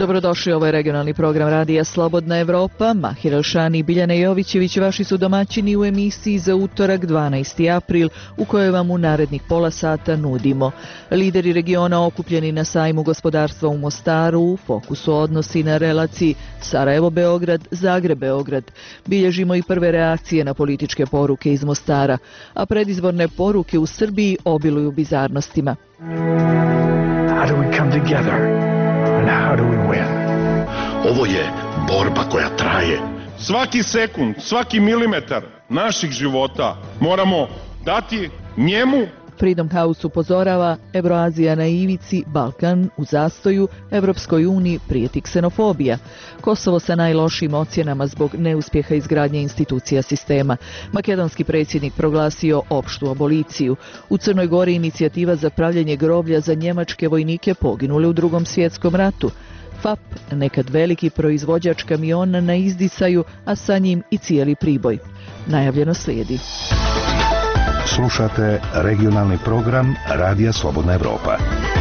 Dobrodošli, ovo je regionalni program Radija Slobodna Evropa. Mahir Elšani i Biljana Jovićević vaši su domaćini u emisiji za utorak 12. april u kojoj vam u narednih pola sata nudimo. Lideri regiona okupljeni na sajmu gospodarstva u Mostaru u fokusu odnosi na relaciji Sarajevo-Beograd, Zagreb-Beograd. Bilježimo i prve reakcije na političke poruke iz Mostara, a predizborne poruke u Srbiji obiluju bizarnostima. How do we come together? And how do we win? Ovo je borba koja traje. Svaki sekund, svaki milimetar naših života moramo dati njemu. Freedom House upozorava, Evroazija na ivici, Balkan u zastoju, Evropskoj uniji prijeti ksenofobija. Kosovo sa najlošijim ocjenama zbog neuspjeha izgradnje institucija sistema. Makedonski predsjednik proglasio opštu aboliciju. U Crnoj Gori inicijativa za pravljenje groblja za njemačke vojnike poginule u Drugom svjetskom ratu. FAP, nekad veliki proizvođač kamiona na izdisaju, a sa njim i cijeli Priboj. Najavljeno slijedi. Slušate regionalni program Radija Slobodna Evropa.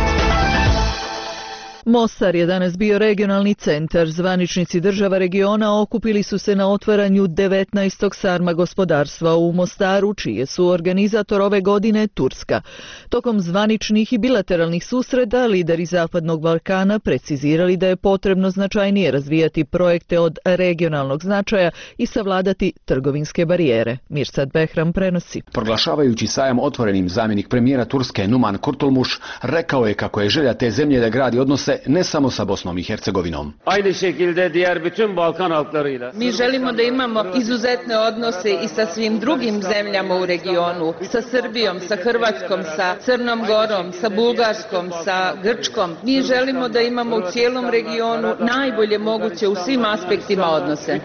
Mostar je danas bio regionalni centar. Zvaničnici država regiona okupili su se na otvaranju 19. sarma gospodarstva u Mostaru, čije su organizator ove godine Turska. Tokom zvaničnih i bilateralnih susreta, lideri Zapadnog Balkana precizirali da je potrebno značajnije razvijati projekte od regionalnog značaja i savladati trgovinske barijere. Mirsad Behram prenosi. Proglašavajući sajam otvorenim, zamjenik premijera Turske Numan Kurtulmuş rekao je kako je želja te zemlje da gradi odnose ne samo sa Bosnom i Hercegovinom. Mi želimo da imamo izuzetne odnose i sa svim drugim zemljama u regionu, sa Srbijom, sa Hrvatskom, sa Crnom Gorom, sa Bugarskom, sa Grčkom. Mi želimo da imamo u cijelom regionu najbolje moguće u svim aspektima odnose.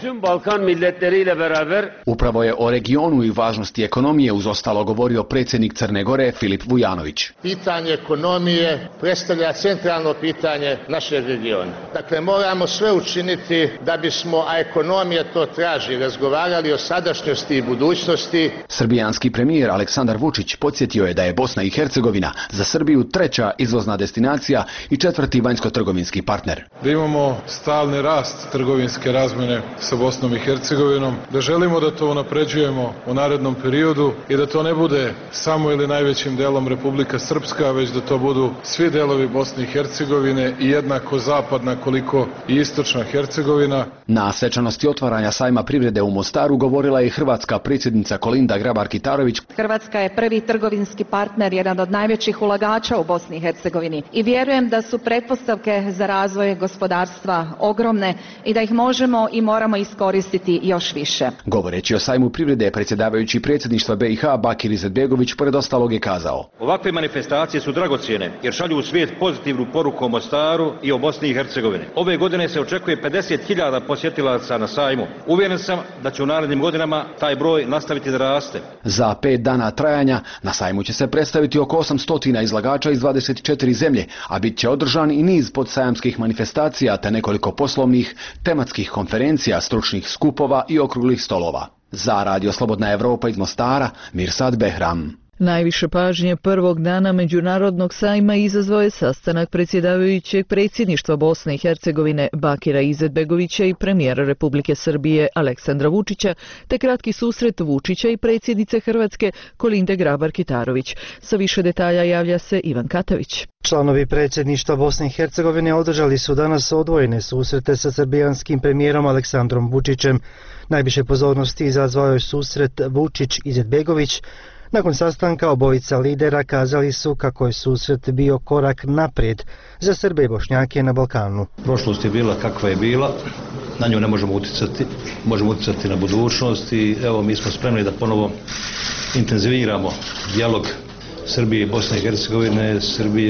Upravo je o regionu i važnosti ekonomije uz ostalo govorio predsjednik Crne Gore Filip Vujanović. Pitanje ekonomije predstavlja centralno pitanje našeg regiona. Dakle, moramo sve učiniti da bismo, a ekonomija to traži, razgovarali o sadašnjosti i budućnosti. Srbijanski premijer Aleksandar Vučić podsjetio je da je Bosna i Hercegovina za Srbiju treća izvozna destinacija i četvrti vanjsko-trgovinski partner. Da imamo stalni rast trgovinske razmjene sa Bosnom i Hercegovinom, da želimo da to unapređujemo u narednom periodu i da to ne bude samo ili najvećim delom Republika Srpska, već da to budu svi delovi Bosne i Hercegovine i jednako zapadna koliko i istočna Hercegovina. Na svečanosti otvaranja sajma privrede u Mostaru govorila je hrvatska predsjednica Kolinda Grabar-Kitarović. Hrvatska je prvi trgovinski partner, jedan od najvećih ulagača u Bosni i Hercegovini i vjerujem da su pretpostavke za razvoj gospodarstva ogromne i da ih možemo i moramo iskoristiti još više. Govoreći o sajmu privrede, predsjedavajući predsjedništva BiH Bakir Izetbegović pored ostalog je kazao: ovakve manifestacije su dragocjene jer šalju u svijet pozitivnu poruku o Mostaru i o Bosni i Hercegovini. Ove godine se očekuje 50.000 posjetilaca na sajmu. Uvjeren sam da će u narednim godinama taj broj nastaviti da raste. Za 5 dana trajanja na sajmu će se predstaviti oko 800 izlagača iz 24 zemlje, a bit će održan i niz podsajamskih manifestacija te nekoliko poslovnih, tematskih konferencija, stručnih skupova i okruglih stolova. Za Radio Slobodna Evropa iz Mostara, Mirsad Behram. Najviše pažnje prvog dana Međunarodnog sajma izazvao je sastanak predsjedavajućeg predsjedništva Bosne i Hercegovine Bakira Izetbegovića i premijera Republike Srbije Aleksandra Vučića, te kratki susret Vučića i predsjednice Hrvatske Kolinde Grabar-Kitarović. Sa više detalja javlja se Ivan Katavić. Članovi predsjedništva Bosne i Hercegovine održali su danas odvojene susrete sa srbijanskim premijerom Aleksandrom Vučićem. Najviše pozornosti izazvao je susret Vučić-Izetbegović. Nakon sastanka obojica lidera kazali su kako je susret bio korak naprijed za Srbe i Bošnjake na Balkanu. Prošlost je bila kakva je bila, na nju ne možemo utjecati, možemo utjecati na budućnost i evo mi smo spremni da ponovo intenziviramo dijalog Srbije i Bosne i Hercegovine,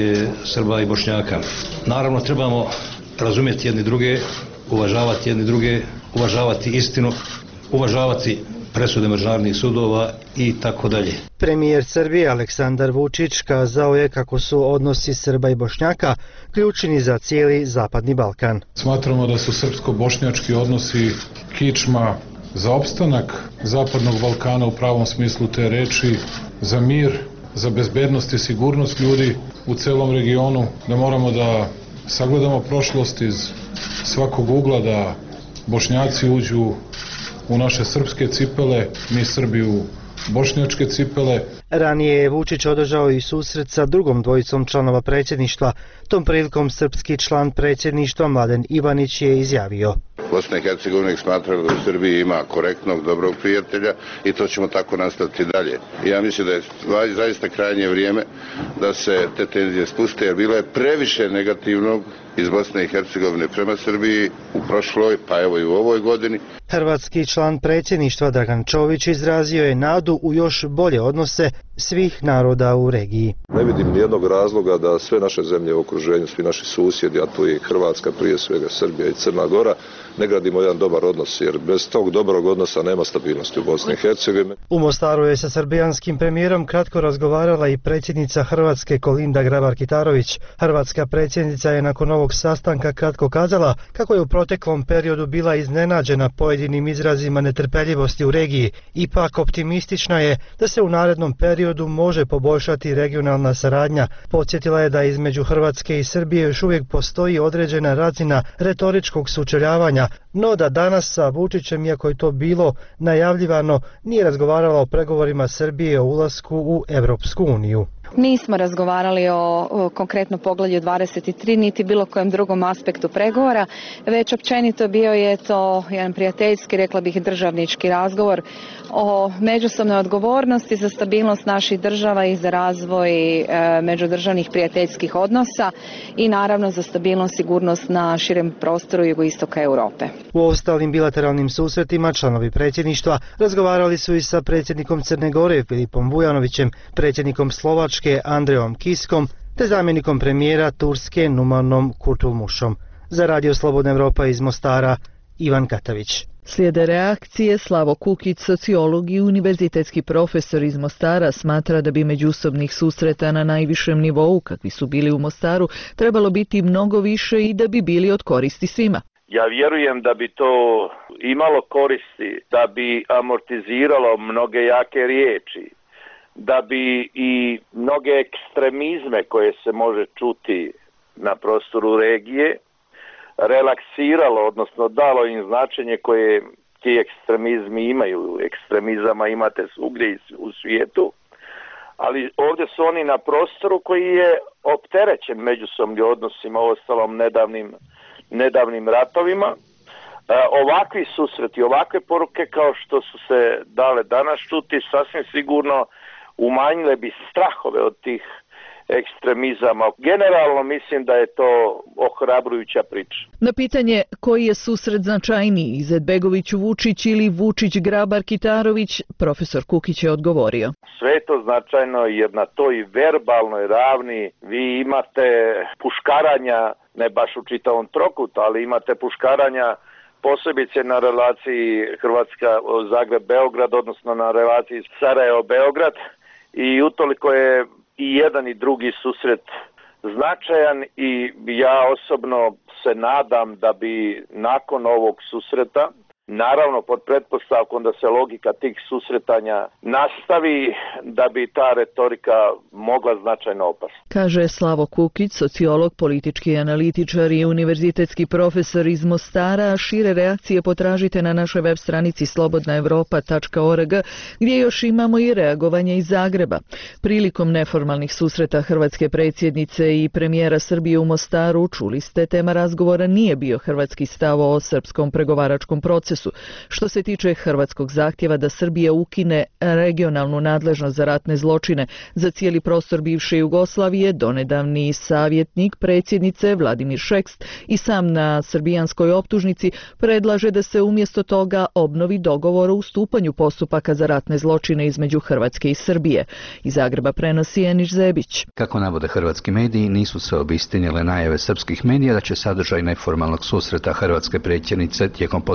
Srba i Bošnjaka. Naravno trebamo razumjeti jedni druge, uvažavati jedni druge, uvažavati istinu, uvažavati presude međunarodnih sudova i tako dalje. Premijer Srbije Aleksandar Vučić kazao je kako su odnosi Srba i Bošnjaka ključni za cijeli Zapadni Balkan. Smatramo da su srpsko-bošnjački odnosi kičma za opstanak Zapadnog Balkana u pravom smislu te reči, za mir, za bezbednost i sigurnost ljudi u celom regionu, da moramo da sagledamo prošlost iz svakog ugla, da Bošnjaci uđu u naše srpske cipele, mi Srbi u bošnjačke cipele. Ranije je Vučić održao i susret sa drugom dvojicom članova predsjedništva. Tom prilikom srpski član predsjedništva Mladen Ivanić je izjavio: Bosna i Hercegovina smatrala da u Srbiji ima korektnog, dobrog prijatelja i to ćemo tako nastaviti dalje. Ja mislim da je zaista krajnje vrijeme da se te tenzije spuste, jer bilo je previše negativnog iz Bosne i Hercegovine prema Srbiji u prošloj, pa evo i u ovoj godini. Hrvatski član predsjedništva Dragan Čović izrazio je nadu u još bolje odnose svih naroda u regiji. Ne vidim nijednog razloga da sve naše zemlje u okruženju, svi naši susjedi, a tu je i Hrvatska, prije svega Srbija i Crna Gora, ne gradimo jedan dobar odnos, jer bez tog dobrog odnosa nema stabilnosti u Bosni i Hercegovini. U Mostaru je sa srbijanskim premijerom kratko razgovarala i predsjednica Hrvatske Kolinda Grabar-Kitarović. Hrvatska predsjednica je nakon ovog sastanka kratko kazala kako je u proteklom periodu bila iznenađena pojedinim izrazima netrpeljivosti u regiji. Ipak optimistična je da se u narednom periodu može poboljšati regionalna saradnja. Podsjetila je da između Hrvatske i Srbije još uvijek postoji određena razina retoričkog sučeljavanja, no da danas sa Vučićem, iako je to bilo najavljivano, nije razgovarala o pregovorima Srbije o ulasku u Europsku uniju. Nismo razgovarali o konkretno poglavlju 23 niti bilo kojem drugom aspektu pregovora, već općenito bio je to jedan prijateljski, rekla bih državnički razgovor o međusobnoj odgovornosti za stabilnost naših država i za razvoj međudržavnih prijateljskih odnosa i naravno za stabilnost i sigurnost na širem prostoru jugoistoka Europe. U ostalim bilateralnim susretima članovi predsjedništva razgovarali su i sa predsjednikom Crne Gore Filipom Vujanovićem, predsjednikom Slovačke Andrejom Kiskom te zamjenikom premijera Turske Numanom Kurtulmušom. Za Radio Slobodna Evropa iz Mostara, Ivan Katavić. Slijede reakcije. Slavo Kukić, sociolog i univerzitetski profesor iz Mostara, smatra da bi međusobnih susreta na najvišem nivou, kakvi su bili u Mostaru, trebalo biti mnogo više i da bi bili od koristi svima. Ja vjerujem da bi to imalo koristi, da bi amortiziralo mnoge jake riječi, da bi i mnoge ekstremizme koje se može čuti na prostoru regije relaksiralo, odnosno dalo im značenje koje ti ekstremizmi imaju. Ekstremizama imate svugdje u svijetu, ali ovdje su oni na prostoru koji je opterećen međusobnim odnosima, ostalom nedavnim ratovima. Ovakvi susreti, ovakve poruke kao što su se dale danas čuti, sasvim sigurno umanjile bi strahove od tih ekstremizama. Generalno mislim da je to ohrabrujuća priča. Na pitanje koji je susret značajniji, Izetbegović-Vučić ili Vučić-Grabar-Kitarović, profesor Kukić je odgovorio: sve je to značajno jer na toj verbalnoj ravni vi imate puškaranja, ne baš u čitavom trokutu, ali imate puškaranja posebice na relaciji Hrvatska-Zagreb-Beograd, odnosno na relaciji Sarajevo-Beograd, i utoliko je i jedan i drugi susret značajan i ja osobno se nadam da bi nakon ovog susreta, naravno pod pretpostavkom da se logika tih susretanja nastavi, da bi ta retorika mogla značajno opasti. Kaže Slavo Kukić, sociolog, politički analitičar i univerzitetski profesor iz Mostara. Šire reakcije potražite na našoj web stranici slobodnaevropa.org, gdje još imamo i reagovanje iz Zagreba. Prilikom neformalnih susreta hrvatske predsjednice i premijera Srbije u Mostaru, čuli ste, tema razgovora nije bio hrvatski stav o srpskom pregovaračkom procesu. Što se tiče hrvatskog zahtjeva da Srbija ukine regionalnu nadležnost za ratne zločine za cijeli prostor bivše Jugoslavije, donedavni savjetnik predsjednice Vladimir Šeks i sam na srbijanskoj optužnici predlaže da se umjesto toga obnovi dogovor o ustupanju postupaka za ratne zločine između Hrvatske i Srbije. Iz Zagreba prenosi Eniš Zebić. Kako navode hrvatski mediji, nisu se obistinile najave srpskih medija da će sadržaj neformalnog susreta hrvatske predsjednice tijekom posjete Mostaru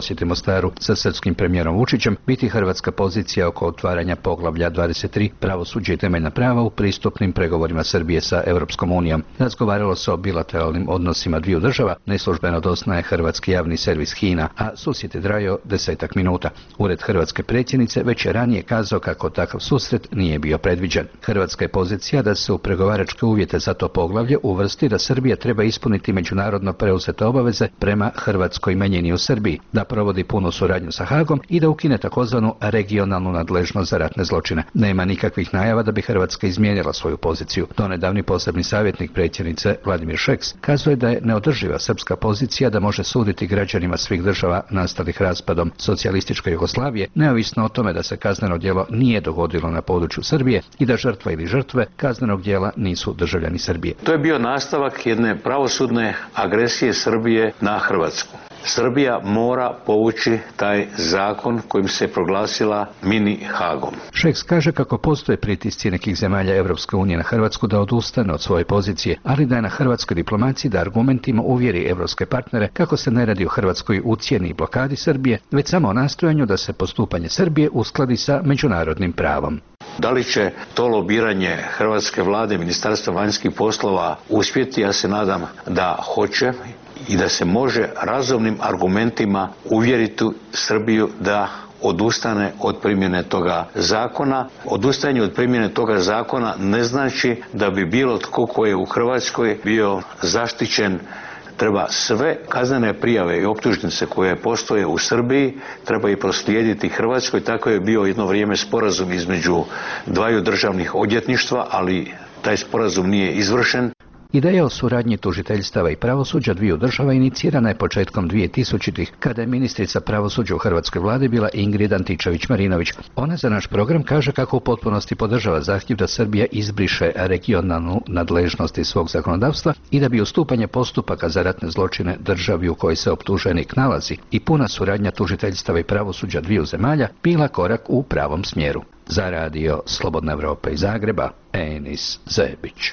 Mostaru sa srpskim premijerom Vučićem biti hrvatska pozicija oko otvaranja poglavlja 23 pravosuđe i temeljna prava u pristupnim pregovorima Srbije sa Europskom unijom. Razgovaralo se o bilateralnim odnosima dviju država, neslužbeno doznaje hrvatski javni servis HINA, a susret je trajao 10 minuta. Ured hrvatske predsjednice već je ranije kazao kako takav susret nije bio predviđen. Hrvatska je pozicija da se u pregovaračke uvjete za to poglavlje uvrsti da Srbija treba ispuniti međunarodno preuzete obaveze prema hrvatskoj manjini u Srbiji, da provodi punu suradnju sa Hagom i da ukine takozvanu regionalnu nadležnost za ratne zločine. Nema nikakvih najava da bi Hrvatska izmijenila svoju poziciju. Donedavni posebni savjetnik predsjednice Vladimir Šeks kazuje da je neodrživa srpska pozicija da može suditi građanima svih država nastalih raspadom socijalističke Jugoslavije, neovisno o tome da se kazneno djelo nije dogodilo na području Srbije i da žrtva ili žrtve kaznenog djela nisu državljani Srbije. To je bio nastavak jedne pravosudne agresije Srbije na Hrvatsku. Srbija mora povući taj zakon kojim se proglasila mini Hagom. Šeks kaže kako postoje pritisci nekih zemalja Europske unije na Hrvatsku da odustane od svoje pozicije, ali da je na hrvatskoj diplomaciji da argumentima uvjeri europske partnere kako se ne radi o Hrvatskoj ucjeni i blokadi Srbije, već samo o nastojanju da se postupanje Srbije uskladi sa međunarodnim pravom. Da li će to lobiranje hrvatske vlade, Ministarstva vanjskih poslova uspjeti? Ja se nadam da hoće i da se može razumnim argumentima uvjeriti Srbiju da odustane od primjene toga zakona. Odustajanje od primjene toga zakona ne znači da bi bilo tko ko je u Hrvatskoj bio zaštićen. Treba sve kaznene prijave i optužnice koje postoje u Srbiji, treba i proslijediti Hrvatskoj. Tako je bio jedno vrijeme sporazum između dvaju državnih odvjetništva, ali taj sporazum nije izvršen. Ideja o suradnji tužiteljstava i pravosuđa dviju država inicirana je početkom 2000-ih, kada je ministrica pravosuđa u hrvatskoj vladi bila Ingrid Antičević-Marinović. Ona za naš program kaže kako u potpunosti podržava zahtjev da Srbija izbriše regionalnu nadležnost iz svog zakonodavstva i da bi ustupanje postupaka za ratne zločine državi u kojoj se optuženik nalazi i puna suradnja tužiteljstava i pravosuđa dviju zemalja bila korak u pravom smjeru. Za radio Slobodna Evropa iz Zagreba, Enis Zebić.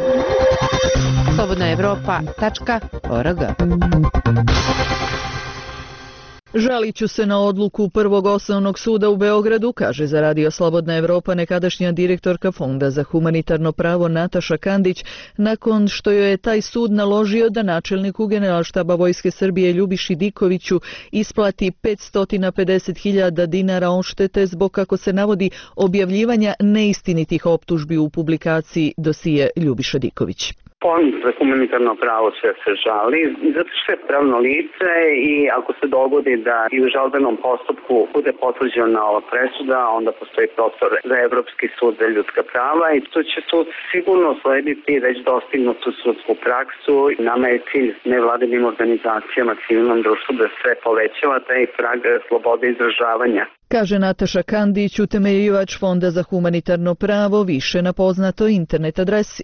slobodnaevropa.org. Žalit ću se na odluku Prvog osnovnog suda u Beogradu, kaže za radio Slobodna Evropa nekadašnja direktorka Fonda za humanitarno pravo Nataša Kandić, nakon što joj je taj sud naložio da načelniku Generalštaba Vojske Srbije Ljubiši Dikoviću isplati 550.000 dinara odštete zbog, kako se navodi, objavljivanja neistinitih optužbi u publikaciji dosije Ljubiša Diković. Fond za humanitarno pravo se žali, zato što je pravno lice i ako se dogodi da i u žalbenom postupku bude potvrđena ova presuda, onda postoji prostor za Evropski sud za ljudska prava i tu će sud sigurno slediti već dostignutu sudsku praksu. Nama je cilj nevladinim organizacijama, civilnom društvu da se povećava taj prag slobode izražavanja. Kaže Nataša Kandić, utemeljivač Fonda za humanitarno pravo, više na poznatoj internet adresi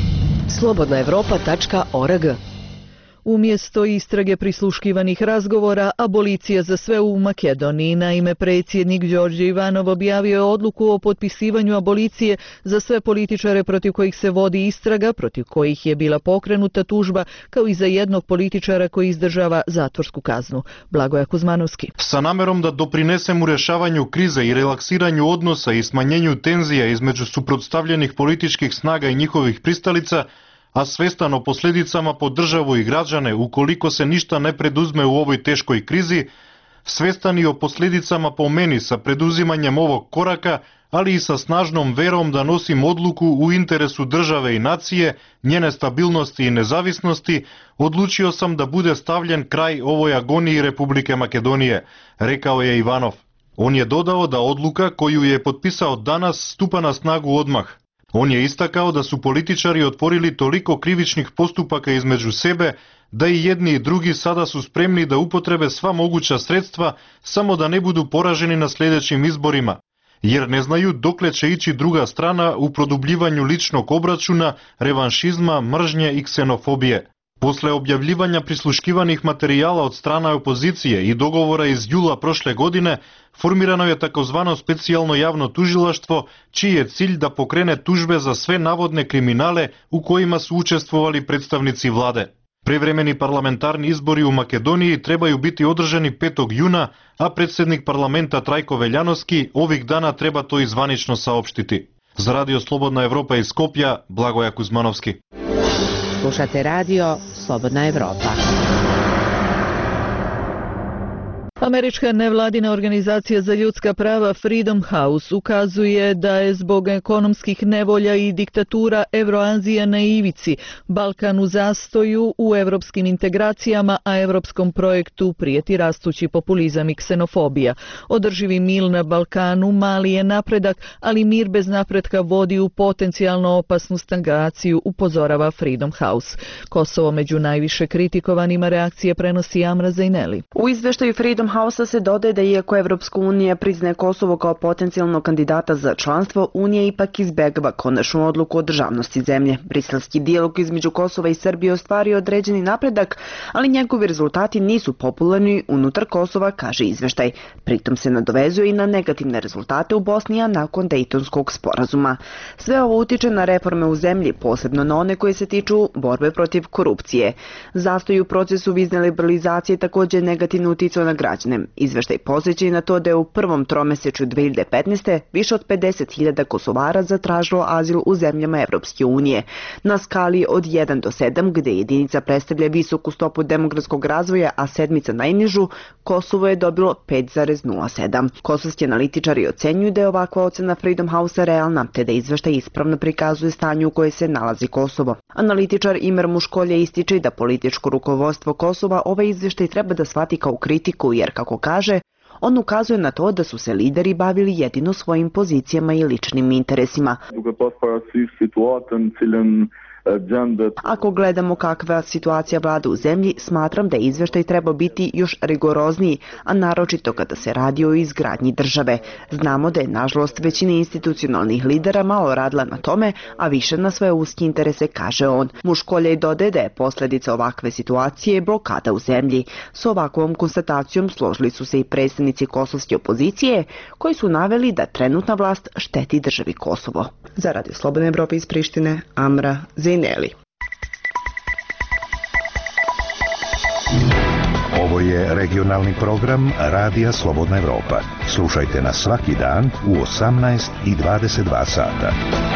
slobodnaevropa.org. Umjesto istrage prisluškivanih razgovora, abolicija za sve u Makedoniji. Naime, predsjednik Đorđe Ivanov objavio je odluku o potpisivanju abolicije za sve političare protiv kojih se vodi istraga, protiv kojih je bila pokrenuta tužba, kao i za jednog političara koji izdržava zatvorsku kaznu. Blagoja Kuzmanovski. Sa namerom da doprinesem u rješavanju krize i relaksiranju odnosa i smanjenju tenzija između suprotstavljenih političkih snaga i njihovih pristalica, a svestan o posljedicama po državu i građane ukoliko se ništa ne preduzme u ovoj teškoj krizi, svestan i o posljedicama po meni sa preduzimanjem ovog koraka, ali i sa snažnom verom da nosim odluku u interesu države i nacije, njene stabilnosti i nezavisnosti, odlučio sam da bude stavljen kraj ovoj agoniji Republike Makedonije, rekao je Ivanov. On je dodao da odluka koju je potpisao danas stupa na snagu odmah. On je istakao da su političari otvorili toliko krivičnih postupaka između sebe, da i jedni i drugi sada su spremni da upotrebe sva moguća sredstva samo da ne budu poraženi na sljedećim izborima, jer ne znaju dokle će ići druga strana u produbljivanju ličnog obračuna, revanšizma, mržnje i ksenofobije. Posle objavljivanja prisluškivanih materijala od strana opozicije i dogovora iz jula prošle godine, formirano je takozvano specijalno javno tužilaštvo, čiji je cilj da pokrene tužbe za sve navodne kriminale u kojima su učestvovali predstavnici vlade. Privremeni parlamentarni izbori u Makedoniji trebaju biti održani 5. juna, a predsjednik parlamenta Trajko Veljanovski ovih dana treba to i zvanično saopštiti. Za Radio Slobodna Evropa iz Skopja, Blagoja Kuzmanovski. Slušate radio Slobodna Evropa. Američka nevladina organizacija za ljudska prava Freedom House ukazuje da je zbog ekonomskih nevolja i diktatura Evroazija na ivici, Balkan u zastoju u evropskim integracijama, a evropskom projektu prijeti rastući populizam i ksenofobija. Održivi mir na Balkanu mali je napredak, ali mir bez napretka vodi u potencijalno opasnu stagnaciju, upozorava Freedom House. Kosovo među najviše kritikovanima reakcije prenosi Amra Zajneli. U izveštaju Freedom House se dodaje da iako Evropska unija priznaje Kosovo kao potencijalnog kandidata za članstvo, Unija ipak izbegava konačnu odluku o državnosti zemlje. Briselski dijalog između Kosova i Srbije ostvario određeni napredak, ali njegovi rezultati nisu popularni unutar Kosova, kaže izveštaj. Pritom se nadovezuje i na negativne rezultate u Bosni, a nakon Dejtonskog sporazuma. Sve ovo utiče na reforme u zemlji, posebno na one koje se tiču borbe protiv korupcije. Zastoj u procesu vizne liberalizacije također negativno uticao na građane. Izveštaj podsjeća na to da je u prvom tromesečju 2015. više od 50.000 Kosovara zatražilo azil u zemljama Evropske unije. Na skali od 1 do 7, gde jedinica predstavlja visoku stopu demografskog razvoja, a sedmica najnižu, Kosovo je dobilo 5,07. Kosovski analitičari ocenjuju da je ovakva ocena Freedom House realna, te da izveštaj ispravno prikazuje stanje u koje se nalazi Kosovo. Analitičar Imer Muškolje ističe da političko rukovodstvo Kosova ovaj izveštaj treba da shvati kao kritiku, jer kako kaže, on ukazuje na to da su se lideri bavili jedino svojim pozicijama i ličnim interesima. Ako gledamo kakva situacija vlada u zemlji, smatram da je izveštaj trebao biti još rigorozniji, a naročito kada se radi o izgradnji države. Znamo da je, nažalost, većina institucionalnih lidera malo radila na tome, a više na svoje uske interese, kaže on. Muškolje dodaje da je posljedica ovakve situacije blokada u zemlji. S ovakvom konstatacijom složili su se i predstavnici kosovske opozicije, koji su naveli da trenutna vlast šteti državi Kosovo. Za Radio Slobodne Evrope iz Prištine, Amra Zajneli. Ovo je regionalni program Radija Slobodna Evropa. Slušajte nas svaki dan u 18 i 22 sata.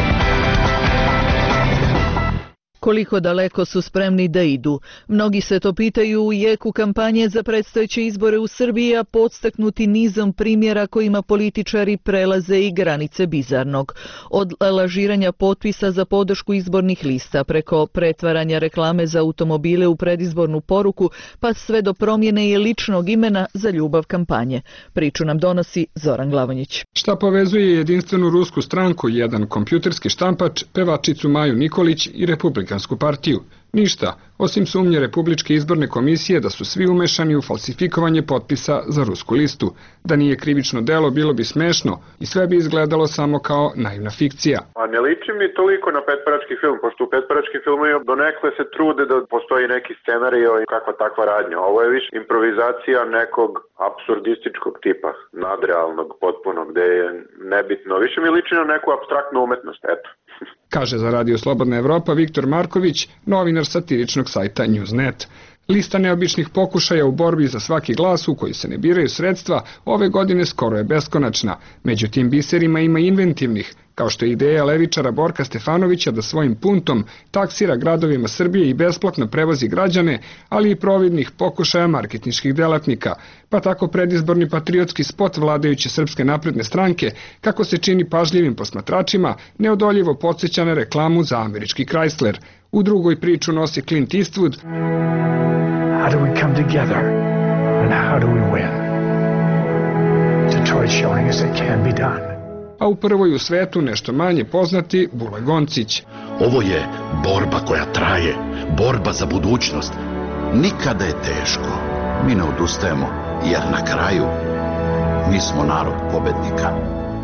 Koliko daleko su spremni da idu? Mnogi se to pitaju u jeku kampanje za predstojeće izbore u Srbiji, a podstaknuti nizom primjera kojima političari prelaze i granice bizarnog. Od lažiranja potpisa za podršku izbornih lista, preko pretvaranja reklame za automobile u predizbornu poruku, pa sve do promjene i ličnog imena za ljubav kampanje. Priču nam donosi Zoran Glavonjić. Šta povezuje jedinstvenu rusku stranku, jedan kompjuterski štampač, pevačicu Maju Nikolić i Republikansku partiju? Ništa, osim sumnje Republičke izborne komisije da su svi umešani u falsifikovanje potpisa za rusku listu. Da nije krivično delo, bilo bi smešno i sve bi izgledalo samo kao naivna fikcija. A ne liči mi toliko na petparački film, pošto u petparačkim filmovima donekle se trude da postoji neki scenario i kakva takva radnja. Ovo je više improvizacija nekog apsurdističkog tipa, nadrealnog, potpuno, gde je nebitno. Više mi liči na neku apstraktnu umetnost, eto. Kaže za Radio Slobodna Evropa Viktor Marković, novinar satiričnog sajta Newsnet. Lista neobičnih pokušaja u borbi za svaki glas u koji se ne biraju sredstva ove godine skoro je beskonačna. Među tim biserima ima inventivnih, kao što je ideja levičara Borka Stefanovića da svojim puntom taksira gradovima Srbije i besplatno prevozi građane, ali i providnih pokušaja marketinških delatnika. Pa tako predizborni patriotski spot vladajuće Srpske napredne stranke, kako se čini pažljivim posmatračima, neodoljivo podsjeća na reklamu za američki Chrysler. U drugoj priču nosi Clint Eastwood. How do we come together and how do we win? Detroit showing us it can be done. A u prvoj u svetu nešto manje poznati Bule Goncić. Ovo je borba koja traje, borba za budućnost. Nikada je teško, mi ne odustajemo, jer na kraju mi smo narod pobednika.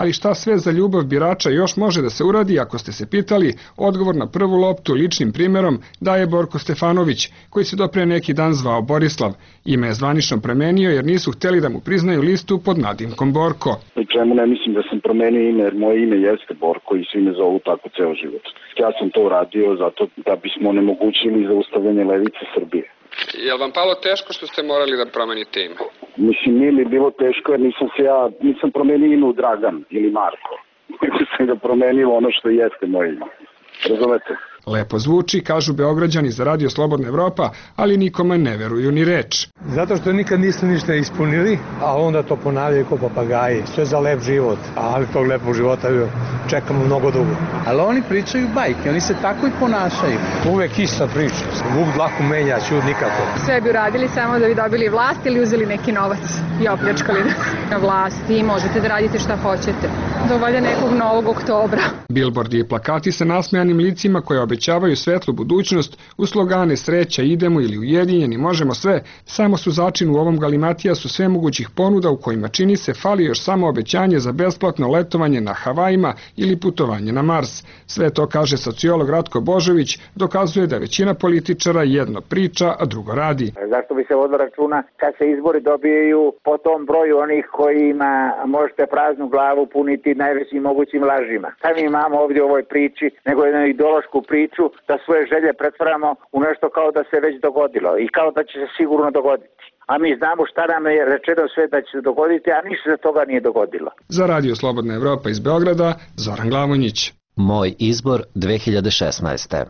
ali šta sve za ljubav birača još može da se uradi ako ste se pitali, odgovor na prvu loptu ličnim primjerom daje Borko Stefanović, koji se do pre neki dan zvao Borislav. Ime je zvanično promenio jer nisu hteli da mu priznaju listu pod nadimkom Borko. U čemu ne mislim da sam promenio ime, jer moje ime jeste Borko i svi me zovu tako ceo život. Ja sam to uradio zato da bismo onemogućili zaustavljanje levice Srbije. Je li vam palo teško što ste morali da promenite ime? Mislim, nije mi bilo teško jer nisam promenio ime u Dragan ili Marko. Sam ga promenio ono što jeste moje ime. Razumete? Lepo zvuči, kažu Beograđani za Radio Slobodna Evropa, ali nikome ne veruju ni reč. Zato što nikad nisu ništa ispunili, a onda to ponavljaju kao papagaji. Sve za lep život, ali tog lepog života čekamo mnogo dugo. Ali oni pričaju bajke, oni se tako i ponašaju. Uvek ista priča, vuk dlaku menja, ćud nikako. Sve bi uradili samo da bi dobili vlast ili uzeli neki novac i opljačkali nas. Na vlasti možete da radite šta hoćete. Do valjda nekog novog oktobra. Bilbordi i plakati sa nasmejanim licima koje obećavaju svetlu budućnost u slogane sreća idemo ili ujedinjeni možemo sve, samo su začin u ovom galimatijasu sve mogućih ponuda u kojima čini se fali još samo obećanje za besplatno letovanje na Havajima ili putovanje na Mars. Sve to, kaže sociolog Ratko Božović, dokazuje da većina političara jedno priča, a drugo radi. Zašto bi se vodilo računa kad se izbori dobijaju po tom broju onih kojima možete praznu glavu puniti najvećim mogućim lažima. Sad mi imamo ovdje u ovoj priči nego jednu ideološku priču da svoje želje pretvaramo u nešto kao da se već dogodilo i kao da će se sigurno dogoditi. A mi znamo šta nam je rečeno sve da će se dogoditi, a ništa za toga nije dogodilo. Za Radio Slobodna Evropa iz Beograda, Zoran Glavonjić. Moj izbor 2016.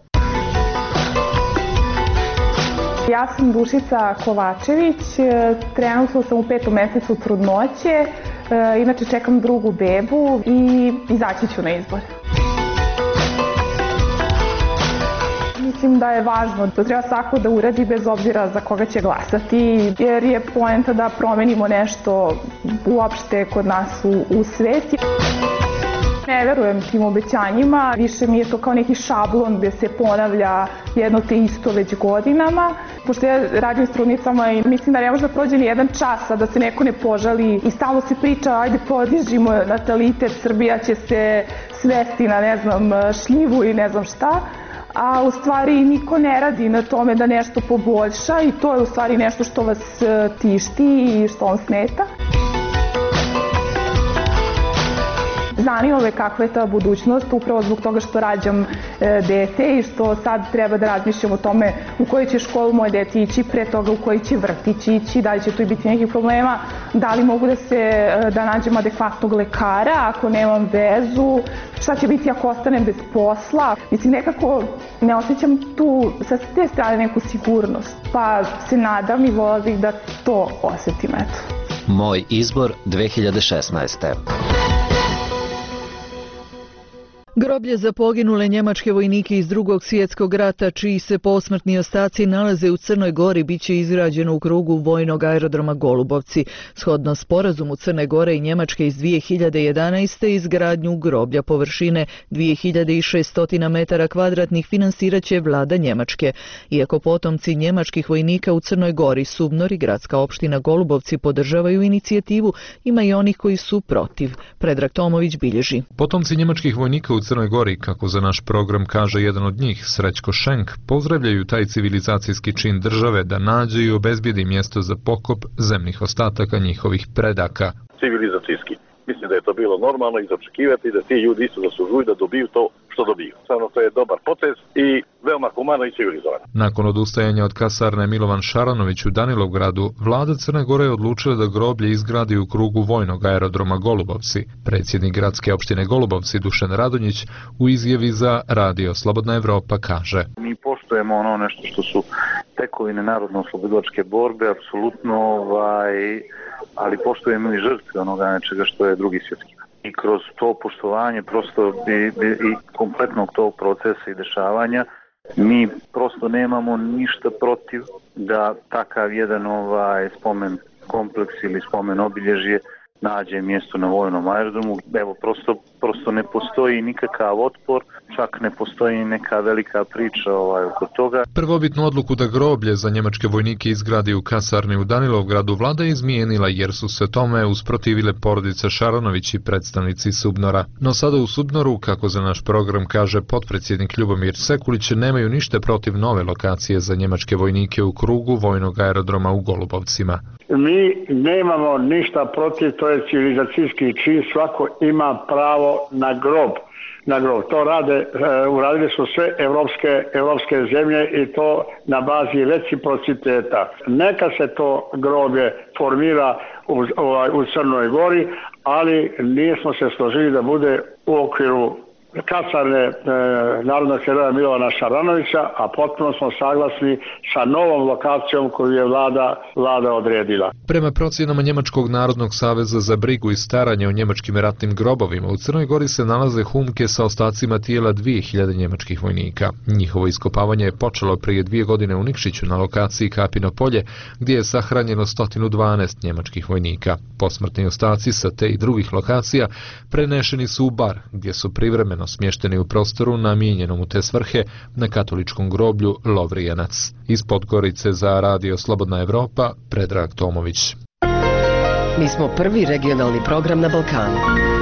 Ja sam Dušica Kovačević, trenutno sam u 5. mesecu trudnoće, inače čekam drugu bebu i izaći ću na izbor. Mislim da je važno, to treba svako da uradi bez obzira za koga će glasati, jer je poenta da promenimo nešto uopšte kod nas u svesti. Ne verujem tim obećanjima, više mi je to kao neki šablon gde se ponavlja jedno te isto već godinama. Pošto ja radim s trudnicama i mislim da ne može da prođe ni jedan čas, a da se neko ne požali i stalno se priča ajde podižimo natalitet, Srbija će se svesti na ne znam šljivu i ne znam šta. A u stvari niko ne radi na tome da nešto poboljša i to je u stvari nešto što vas tišti i što vam smeta. Zanima me kakva je ta budućnost, upravo zbog toga što rađam dete i što sad treba da razmišljam o tome u koju će školu moje dete ići, pre toga u koji će vrtić ići, da li će tu biti nekih problema, da li mogu da nađem adekvatnog lekara ako nemam vezu, šta će biti ako ostanem bez posla. Mislim, nekako ne osjećam tu sa te strane neku sigurnost, pa se nadam i vola bih da to osjetim, eto. Moj izbor 2016. Groblje za poginule njemačke vojnike iz Drugog svjetskog rata, čiji se posmrtni ostaci nalaze u Crnoj Gori, biće izgrađeno u krugu vojnog aerodroma Golubovci. Shodno sporazumu Crne Gore i Njemačke iz 2011. izgradnju groblja površine 2600 metara kvadratnih finansirat će vlada Njemačke. Iako potomci njemačkih vojnika u Crnoj Gori, Subnor i gradska opština Golubovci podržavaju inicijativu, ima i onih koji su protiv. Predrag Tomović bilježi. Potomci njemačkih vojnika u Crnoj Gori, kako za naš program kaže jedan od njih, Srećko Šenk, pozdravljaju taj civilizacijski čin države da nađe i obezbijedi mjesto za pokop zemnih ostataka njihovih predaka. Civilizacijski. Mislim da je to bilo normalno i očekivati da ti ljudi isto zaslužuju da dobiju to što dobiju. Samo to je dobar potez i veoma humano i civilizovano. Nakon odustajanja od kasarne Milovan Šaranović u Danilovgradu, vlada Crne Gore je odlučila da groblje izgradi u krugu vojnog aerodroma Golubovci. Predsjednik gradske opštine Golubovci Dušan Radonjić u izjavi za Radio Slobodna Evropa kaže: Mi poštujemo ono nešto što su tekovine narodno-oslobodilačke borbe, apsolutno, ali poštujemo i žrtve onoga nečega što je Drugi svjetski rat. I kroz to poštovanje prosto i kompletnog tog procesa i dešavanja mi prosto nemamo ništa protiv da takav jedan spomen kompleks ili spomen obilježje nađe mjesto na vojnom aerodromu. Evo, prosto naprosto ne postoji nikakav otpor, čak ne postoji neka velika priča oko toga. Prvobitnu odluku da groblje za njemačke vojnike izgradi u kasarni u Danilovgradu vlada je izmijenila jer su se tome usprotivile porodica Šaranović i predstavnici Subnora. No sada u Subnoru, kako za naš program kaže potpredsjednik Ljubomir Sekulić, nemaju ništa protiv nove lokacije za njemačke vojnike u krugu vojnog aerodroma u Golubovcima. Mi nemamo ništa protiv, to je civilizacijski čin, svako ima pravo na grob. To uradili su sve evropske zemlje i to na bazi reciprociteta. Neka se to groblje formira u Crnoj Gori, ali nismo se složili da bude u okviru kasarne Narodnog heroja Milovana Šaranovića, a potpuno smo saglasni sa novom lokacijom koju je vlada odredila. Prema procjenama Njemačkog narodnog saveza za brigu i staranje o njemačkim ratnim grobovima, u Crnoj Gori se nalaze humke sa ostacima tijela 2000 njemačkih vojnika. Njihovo iskopavanje je počelo prije 2 godine u Nikšiću na lokaciji Kapino polje, gdje je sahranjeno 112 njemačkih vojnika. Posmrtni ostaci sa te i drugih lokacija prenešeni su u Bar, gdje su privremeno smješteni u prostoru namijenjenom u te svrhe na katoličkom groblju Lovrijanac. Iz Podgorice za Radio Slobodna Evropa, Predrag Tomović. Mi smo prvi regionalni program na Balkanu.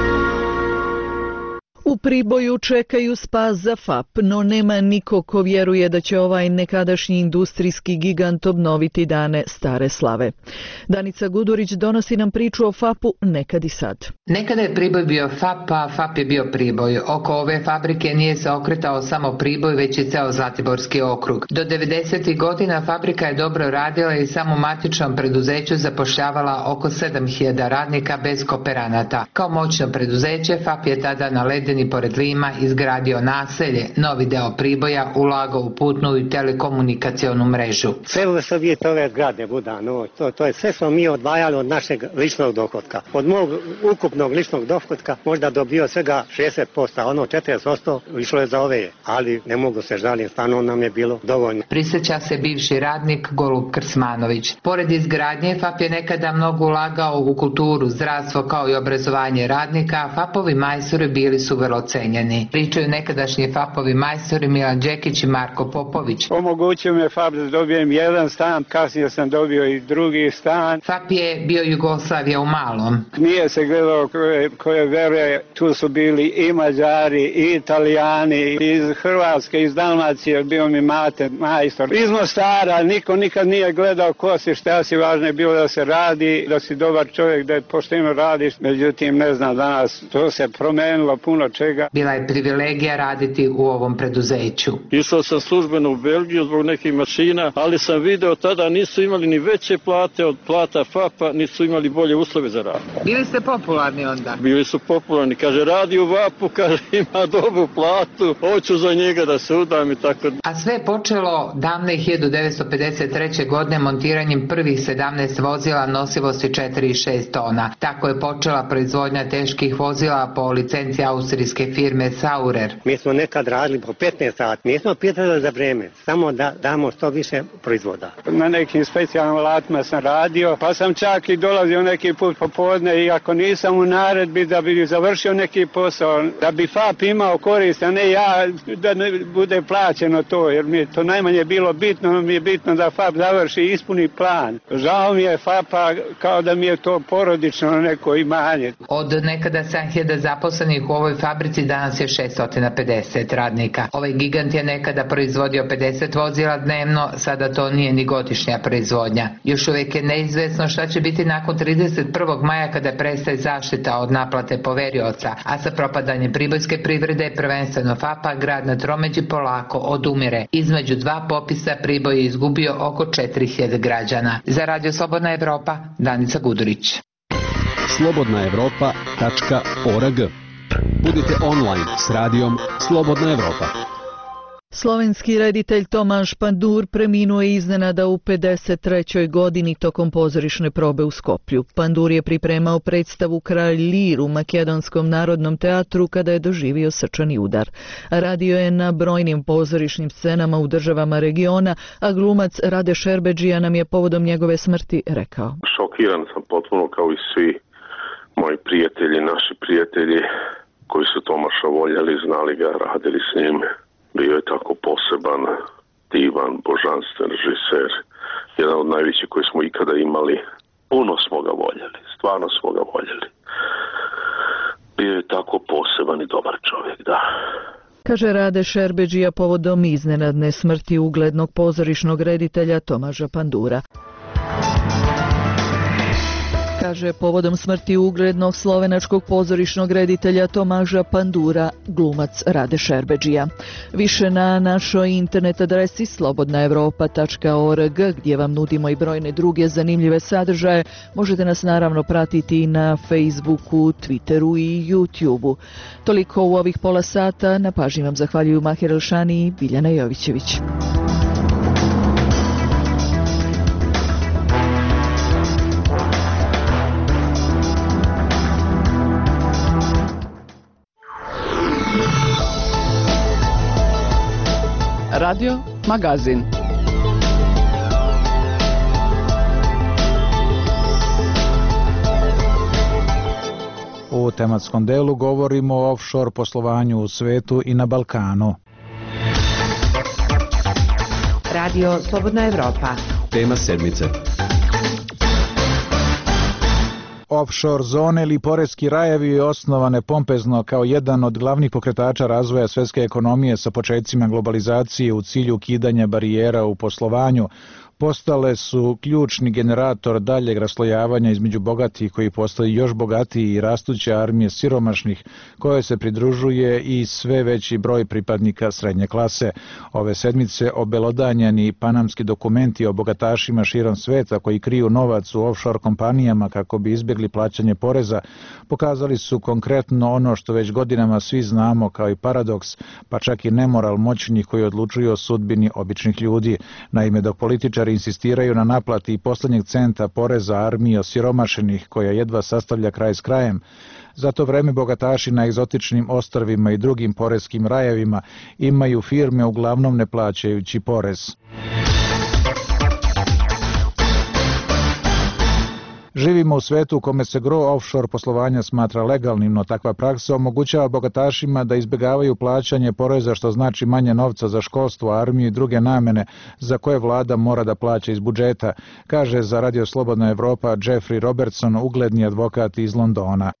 U Priboju čekaju spas za FAP, no nema niko ko vjeruje da će ovaj nekadašnji industrijski gigant obnoviti dane stare slave. Danica Gudurić donosi nam priču o FAP-u nekad i sad. Nekada je Priboj bio FAP, a FAP je bio Priboj. Oko ove fabrike nije se okretao samo Priboj, već i ceo Zlatiborski okrug. Do 90. godina fabrika je dobro radila i samo matičnom preduzeću zapošljavala oko 7000 radnika bez kooperanata. Kao moćno preduzeće, FAP je tada na Ledeni pored Lima izgradio naselje, novi deo Priboja, ulagao u putnu i telekomunikacionu mrežu. Sve su uvijek ove zgrade, Budano, to je sve smo mi odvajali od našeg ličnog dohotka. Od mog ukupnog ličnog dohotka možda dobio svega 60%, ono 40% išlo je za ove, ali ne mogu se žaliti, stvarno nam je bilo dovoljno. Prisjeća se bivši radnik Golub Krsmanović. Pored izgradnje, FAP je nekada mnogo ulagao u kulturu, zdravstvo kao i obrazovanje radnika, a FAP-ovi majstori bili su vrlo cenjeni. Pričaju nekadašnji FAP-ovi majstori Milan Đekić i Marko Popović. Omogućio mi je FAP da dobijem jedan stan, kasnije sam dobio i drugi stan. FAP je bio Jugoslavija u malom. Nije se gledalo koje vere, tu su bili i Mađari, i Italijani, iz Hrvatske, iz Dalmacije, bio mi mate, majstor. Iz Mostara, niko nikad nije gledao ko si, šta si, važno je bilo da se radi, da si dobar čovjek, da pošteno radiš. Međutim, ne znam, danas to se promenilo puno čega. Bila je privilegija raditi u ovom preduzeću. Išao sam službeno u Belgiju zbog nekih mašina, ali sam video tada nisu imali ni veće plate od plata FAP-a, nisu imali bolje uslove za rad. Bili ste popularni onda? Bili su popularni, kaže radi u VAP-u, kaže ima dobru platu, hoću za njega da se udam i tako. A sve je počelo davne 1953. godine montiranjem prvih 17 vozila nosivosti 4 i 6 tona. Tako je počela proizvodnja teških vozila po licenciji austrijske firme Saurer. Mi smo nekad radili po 15 sati, nismo pitali za vreme, samo da damo što više proizvoda. Na nekim specijalnim alatima sam radio, pa sam čak i dolazio neki put popodne i ako nisam u naredbi da bi završio neki posao, da bi FAP imao korist, a ne ja da ne bude plaćeno to, jer mi je to najmanje bilo bitno, mi je bitno da FAP završi i ispuni plan. Žao mi je FAP-a kao da mi je to porodično neko imanje. Od nekada 7000 zaposlenih u ovoj fabrici danas je 650 radnika. Ovaj gigant je nekada proizvodio 50 vozila dnevno, sada to nije ni godišnja proizvodnja. Još uvijek je neizvesno šta će biti nakon 31. maja kada prestaje zaštita od naplate poverioca, a sa propadanjem pribojske privrede, prvenstveno FAP-a, grad na tromeđi polako odumire. Između dva popisa Priboj je izgubio oko 4000 građana. Za Radio Slobodna Evropa, Danica Gudurić. slobodnaevropa.org. Budite online s radijom Slobodna Evropa. Slovenski reditelj Tomaš Pandur preminuo je iznenada u 53. godini tokom pozorišne probe u Skoplju. Pandur je pripremao predstavu Kralj Lir u Makedonskom narodnom teatru kada je doživio srčani udar. Radio je na brojnim pozorišnim scenama u državama regiona, a glumac Rade Šerbedžija nam je povodom njegove smrti rekao: Šokiran sam potpuno kao i svi moji prijatelji, naši prijatelji. koji su Tomaša voljeli, znali ga, radili s njim. Bio je tako poseban, divan, božanstven režiser. Jedan od najvećih koji smo ikada imali. Puno smo ga voljeli, stvarno smo ga voljeli. Bio je tako poseban i dobar čovjek, da. Kaže Rade Šerbedžija povodom iznenadne smrti uglednog pozorišnog reditelja Tomaža Pandura. Kaže povodom smrti uglednog slovenačkog pozorišnog reditelja Tomaža Pandura, glumac Rade Šerbedžija. Više na našoj internet adresi slobodnaevropa.org, gdje vam nudimo i brojne druge zanimljive sadržaje. Možete nas naravno pratiti na Facebooku, Twitteru i YouTubeu. Toliko u ovih pola sata. Na pažnji vam zahvaljuju Mahir Elšani i Biljana Jovićević. Radio Magazin. U tematskom delu govorimo o offshore poslovanju u svetu i na Balkanu. Radio Slobodna Evropa. Tema sedmice. Offshore zone ili poreski rajevi osnovane pompezno kao jedan od glavnih pokretača razvoja svjetske ekonomije sa početcima globalizacije u cilju ukidanja barijera u poslovanju, postale su ključni generator daljeg raslojavanja između bogatih koji postaju još bogatiji i rastuće armije siromašnih koje se pridružuje i sve veći broj pripadnika srednje klase. Ove sedmice obelodanjeni panamski dokumenti o bogatašima širom sveta koji kriju novac u offshore kompanijama kako bi izbjegli plaćanje poreza pokazali su konkretno ono što već godinama svi znamo kao i paradoks, pa čak i nemoral moćnih koji odlučuju o sudbini običnih ljudi. Naime, dok političari insistiraju na naplati posljednjeg centa poreza armiji osiromašenih koja jedva sastavlja kraj s krajem, za to vreme bogataši na egzotičnim ostrvima i drugim poreskim rajevima imaju firme uglavnom ne plaćajući porez. Živimo u svetu u kome se gro offshore poslovanja smatra legalnim, no takva praksa omogućava bogatašima da izbjegavaju plaćanje poreza, što znači manje novca za školstvo, armiju i druge namene za koje vlada mora da plaća iz budžeta, kaže za Radio Slobodna Evropa Jeffrey Robertson, ugledni advokat iz Londona.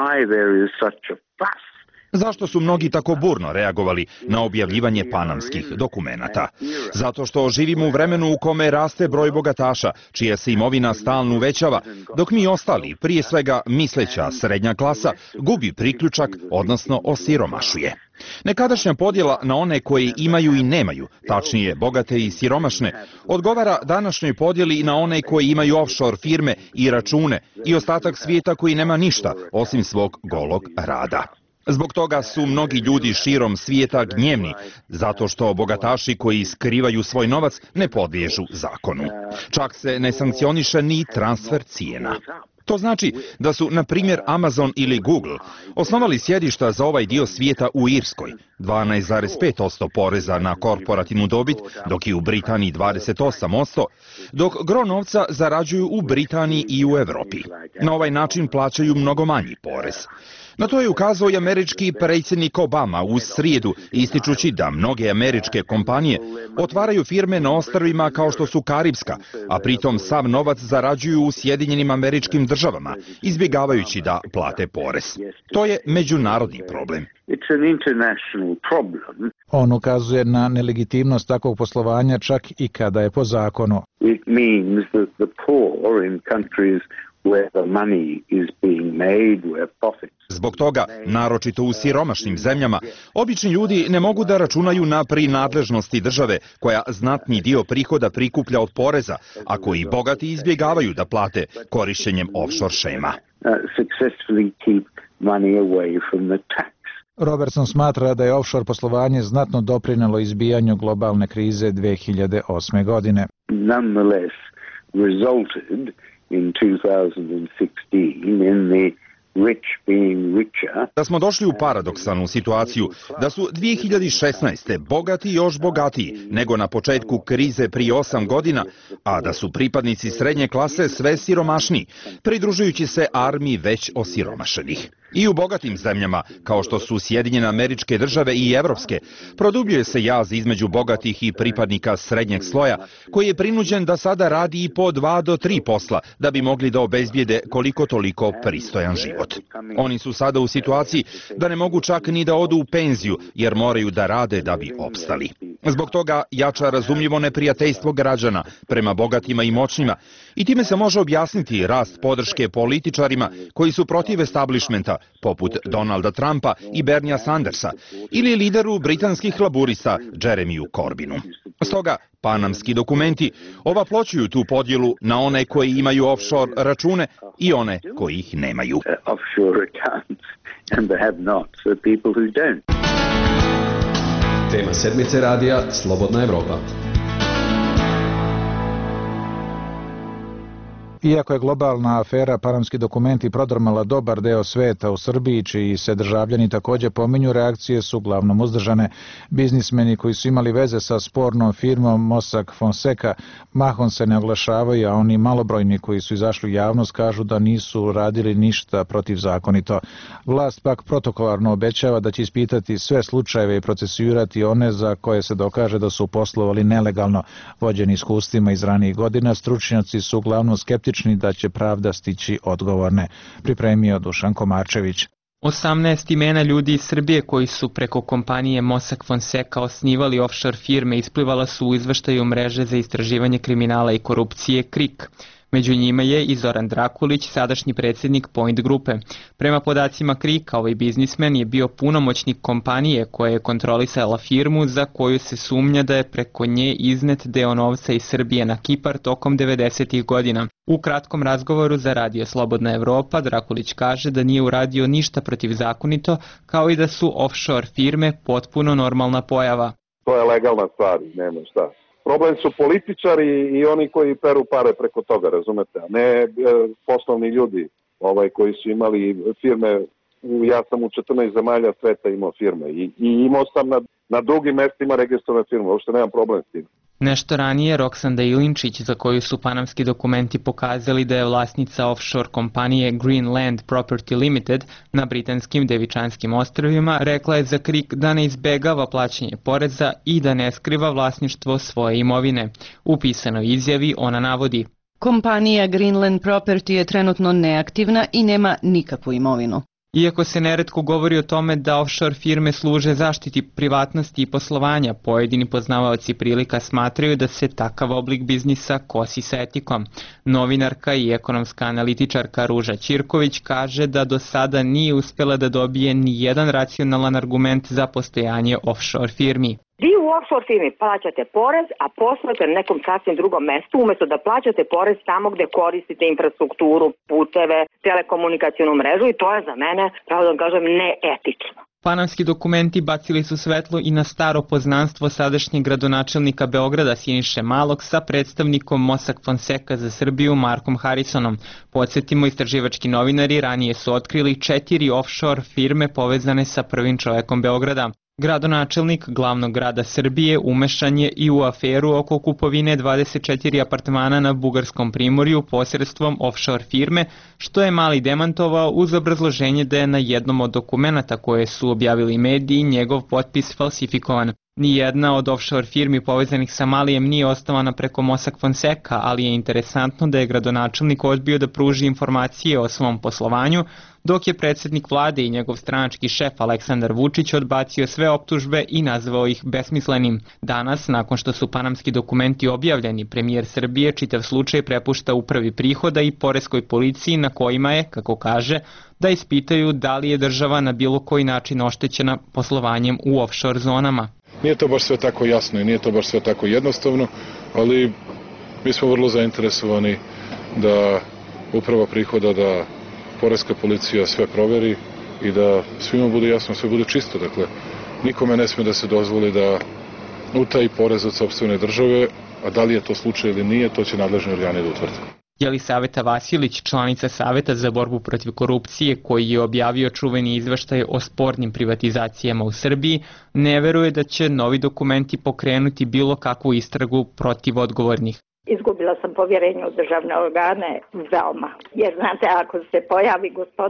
Zašto su mnogi tako burno reagovali na objavljivanje panamskih dokumenata? Zato što živimo u vremenu u kome raste broj bogataša, čija se imovina stalno uvećava, dok mi ostali, prije svega misleća srednja klasa, gubi priključak, odnosno osiromašuje. Nekadašnja podjela na one koji imaju i nemaju, tačnije bogate i siromašne, odgovara današnjoj podjeli na one koji imaju offshore firme i račune i ostatak svijeta koji nema ništa osim svog golog rada. Zbog toga su mnogi ljudi širom svijeta gnjevni, zato što bogataši koji skrivaju svoj novac ne podliježu zakonu. Čak se ne sankcioniše ni transfer cijena. To znači da su, na primjer, Amazon ili Google osnovali sjedišta za ovaj dio svijeta u Irskoj, 12,5% poreza na korporativnu dobit, dok i u Britaniji 28%, dok gro novca zarađuju u Britaniji i u Europi. Na ovaj način plaćaju mnogo manji porez. Na to je ukazao i američki predsjednik Obama u srijedu, ističući da mnoge američke kompanije otvaraju firme na ostrvima kao što su Karibska, a pritom sav novac zarađuju u Sjedinjenim Američkim Državama, izbjegavajući da plate porez. To je međunarodni problem. On ukazuje na nelegitimnost takvog poslovanja čak i kada je po zakonu. It means that the poor in countries where the money is being made, where profits. Zbog toga, naročito u siromašnim zemljama, obični ljudi ne mogu da računaju na prinadležnosti države koja znatni dio prihoda prikuplja od poreza, a koji bogati izbjegavaju da plate korišćenjem offshore šema. Successfully keep money away from the tax. Robertson smatra da je offshore poslovanje znatno doprinelo izbijanju globalne krize 2008. godine. Nonetheless, resulted in 2016 in the rich being richer. Da smo došli u paradoksalnu situaciju da su 2016. bogati još bogatiji nego na početku krize prije 8 godina, a da su pripadnici srednje klase sve siromašniji, pridružujući se armiji već osiromašenih. I u bogatim zemljama, kao što su Sjedinjene Američke Države i evropske, produbljuje se jaz između bogatih i pripadnika srednjeg sloja, koji je prinuđen da sada radi i po 2 do 3 posla, da bi mogli da obezbijede koliko toliko pristojan život. Oni su sada u situaciji da ne mogu čak ni da odu u penziju, jer moraju da rade da bi opstali. Zbog toga jača razumljivo neprijateljstvo građana prema bogatima i moćnima i time se može objasniti rast podrške političarima koji su protiv establishmenta, poput Donalda Trumpa i Bernia Sandersa, ili lideru britanskih laburista Jeremiju Corbinu. Stoga, panamski dokumenti ovaploćuju tu podjelu na one koji imaju offshore račune i one koji ih nemaju. Tema sedmice radija Slobodna Evropa. Iako je globalna afera Panamski dokumenti prodrmala dobar deo sveta, u Srbiji, čiji se državljani također pominju, reakcije su uglavnom uzdržane. Biznismeni koji su imali veze sa spornom firmom Mossack Fonseca mahom se ne oglašavaju, a oni malobrojni koji su izašli u javnost kažu da nisu radili ništa protivzakonito. Vlast pak protokolarno obećava da će ispitati sve slučajeve i procesuirati one za koje se dokaže da su poslovali nelegalno. Vođeni iskustvima iz ranijih godina, stručnjaci su uglavnom skeptični da će pravda stići odgovorne. Pripremio Dušan Komarčević. 18 imena ljudi iz Srbije koji su preko kompanije Mossack Fonseca osnivali offshore firme isplivala su u izveštaju mreže za istraživanje kriminala i korupcije KRIK. Među njima je i Zoran Drakulić, sadašnji predsjednik Point grupe. Prema podacima KRIK-a, ovaj biznismen je bio punomoćnik kompanije koja je kontrolisala firmu za koju se sumnja da je preko nje iznet deo novca iz Srbije na Kipar tokom 90. godina. U kratkom razgovoru za Radio Slobodna Evropa, Drakulić kaže da nije uradio ništa protivzakonito, kao i da su offshore firme potpuno normalna pojava. To je legalna stvar, nema šta. Problem su političari i oni koji peru pare preko toga, razumete, a ne poslovni ljudi koji su imali firme. Ja sam u 14 zemalja sveta imao firme i imao sam na drugim mestima registrovane firme, uopšte nemam problem s tim. Nešto ranije Roksanda Ilinčić, za koju su panamski dokumenti pokazali da je vlasnica offshore kompanije Greenland Property Limited na britanskim Devičanskim ostrvima, rekla je za KRIK da ne izbegava plaćanje poreza i da ne skriva vlasništvo svoje imovine. U pisanoj izjavi ona navodi: Kompanija Greenland Property je trenutno neaktivna i nema nikakvu imovinu. Iako se neretko govori o tome da offshore firme služe zaštiti privatnosti i poslovanja, pojedini poznavaoci prilika smatraju da se takav oblik biznisa kosi sa etikom. Novinarka i ekonomska analitičarka Ruža Ćirković kaže da do sada nije uspjela da dobije ni jedan racionalan argument za postojanje offshore firmi. Vi u offshore firmi plaćate porez, a poslujete na nekom sasvim drugom mestu, umjesto da plaćate porez tamo gdje koristite infrastrukturu, puteve, telekomunikacijnu mrežu, i to je za mene, pravo da kažem, neetično. Panamski dokumenti bacili su svetlo i na staro poznanstvo sadašnjeg gradonačelnika Beograda Siniše Malog sa predstavnikom Mossack Fonseca za Srbiju Markom Harrisonom. Podsjetimo, istraživački novinari ranije su otkrili 4 offshore firme povezane sa prvim čovekom Beograda. Gradonačelnik glavnog grada Srbije umešan je i u aferu oko kupovine 24 apartmana na Bugarskom primorju posredstvom offshore firme, što je Mali demantovao uz obrazloženje da je na jednom od dokumenata koje su objavili mediji njegov potpis falsifikovan. Nijedna od offshore firmi povezanih sa Malijem nije osnovana preko Mossack Fonseca, ali je interesantno da je gradonačelnik odbio da pruži informacije o svom poslovanju, dok je predsjednik vlade i njegov stranački šef Aleksandar Vučić odbacio sve optužbe i nazvao ih besmislenim. Danas, nakon što su panamski dokumenti objavljeni, premijer Srbije čitav slučaj prepušta upravi prihoda i poreskoj policiji, na kojima je, kako kaže, da ispitaju da li je država na bilo koji način oštećena poslovanjem u offshore zonama. Nije to baš sve tako jasno i nije to baš sve tako jednostavno, ali mi smo vrlo zainteresovani da uprava prihoda, da poreska policija sve proveri i da svima bude jasno, sve bude čisto. Dakle, nikome ne sme da se dozvoli da utaji porez od sopstvene države, a da li je to slučaj ili nije, to će nadležni organi da utvrde. Jelisaveta Vasilić, članica Saveta za borbu protiv korupcije, koji je objavio čuveni izveštaj o spornim privatizacijama u Srbiji, ne veruje da će novi dokumenti pokrenuti bilo kakvu istragu protiv odgovornih. Izgubila sam povjerenje u državne organe veoma. Jer znate, ako se pojavi gospodin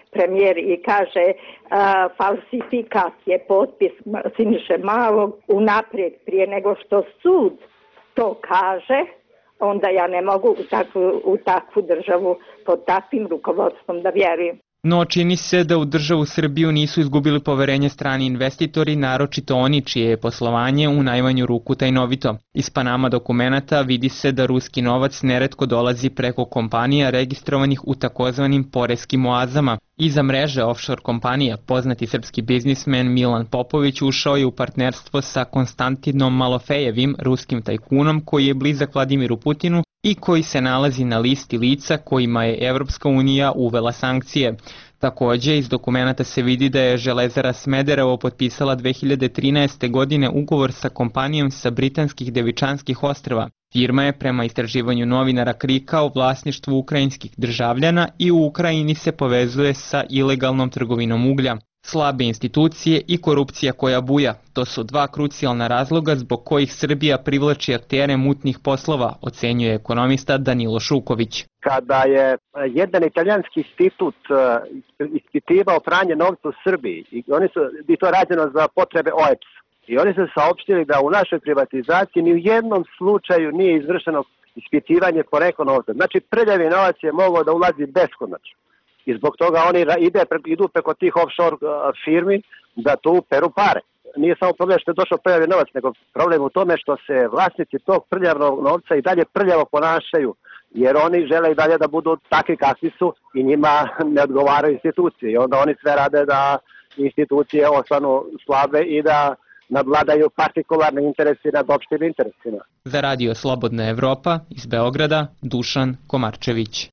premijer i kaže falsifikat je potpis Siniše Malog unaprijed prije nego što sud to kaže, onda ja ne mogu u takvu državu pod takvim rukovodstvom da vjerujem. No, čini se da u državu Srbiju nisu izgubili poverenje strani investitori, naročito oni čije je poslovanje u najmanju ruku tajnovito. Iz Panama dokumenata vidi se da ruski novac neretko dolazi preko kompanija registrovanih u takozvanim poreskim oazama. Iza mreže offshore kompanija poznati srpski biznismen Milan Popović ušao je u partnerstvo sa Konstantinom Malofejevim, ruskim tajkunom koji je blizak Vladimiru Putinu i koji se nalazi na listi lica kojima je Evropska unija uvela sankcije. Takođe, iz dokumenata se vidi da je Železara Smederevo potpisala 2013. godine ugovor sa kompanijom sa britanskih Devičanskih ostrva. Firma je prema istraživanju novinara Krika u vlasništvu ukrajinskih državljana i u Ukrajini se povezuje sa ilegalnom trgovinom uglja. Slabe institucije i korupcija koja buja, to su dva krucijalna razloga zbog kojih Srbija privlači aktere mutnih poslova, ocenjuje ekonomista Danilo Šuković. Kada je jedan italijanski institut ispitivao pranje novca u Srbiji, i to rađeno za potrebe OEPS, i oni su saopštili da u našoj privatizaciji ni u jednom slučaju nije izvršeno ispitivanje porekla novca. Znači, prljavi novac je mogao da ulazi beskonačno. I zbog toga oni idu preko tih offshore firmi da tu peru pare. Nije samo problem što je došao prljavi novac, nego problem u tome što se vlasnici tog prljavnog novca i dalje prljavo ponašaju, jer oni žele i dalje da budu takvi kakvi su i njima ne odgovaraju institucije. I onda oni sve rade da institucije ostanu slabe i da nadvladaju partikularne interesi nad opštim interesima. Za Radio Slobodna Evropa iz Beograda, Dušan Komarčević.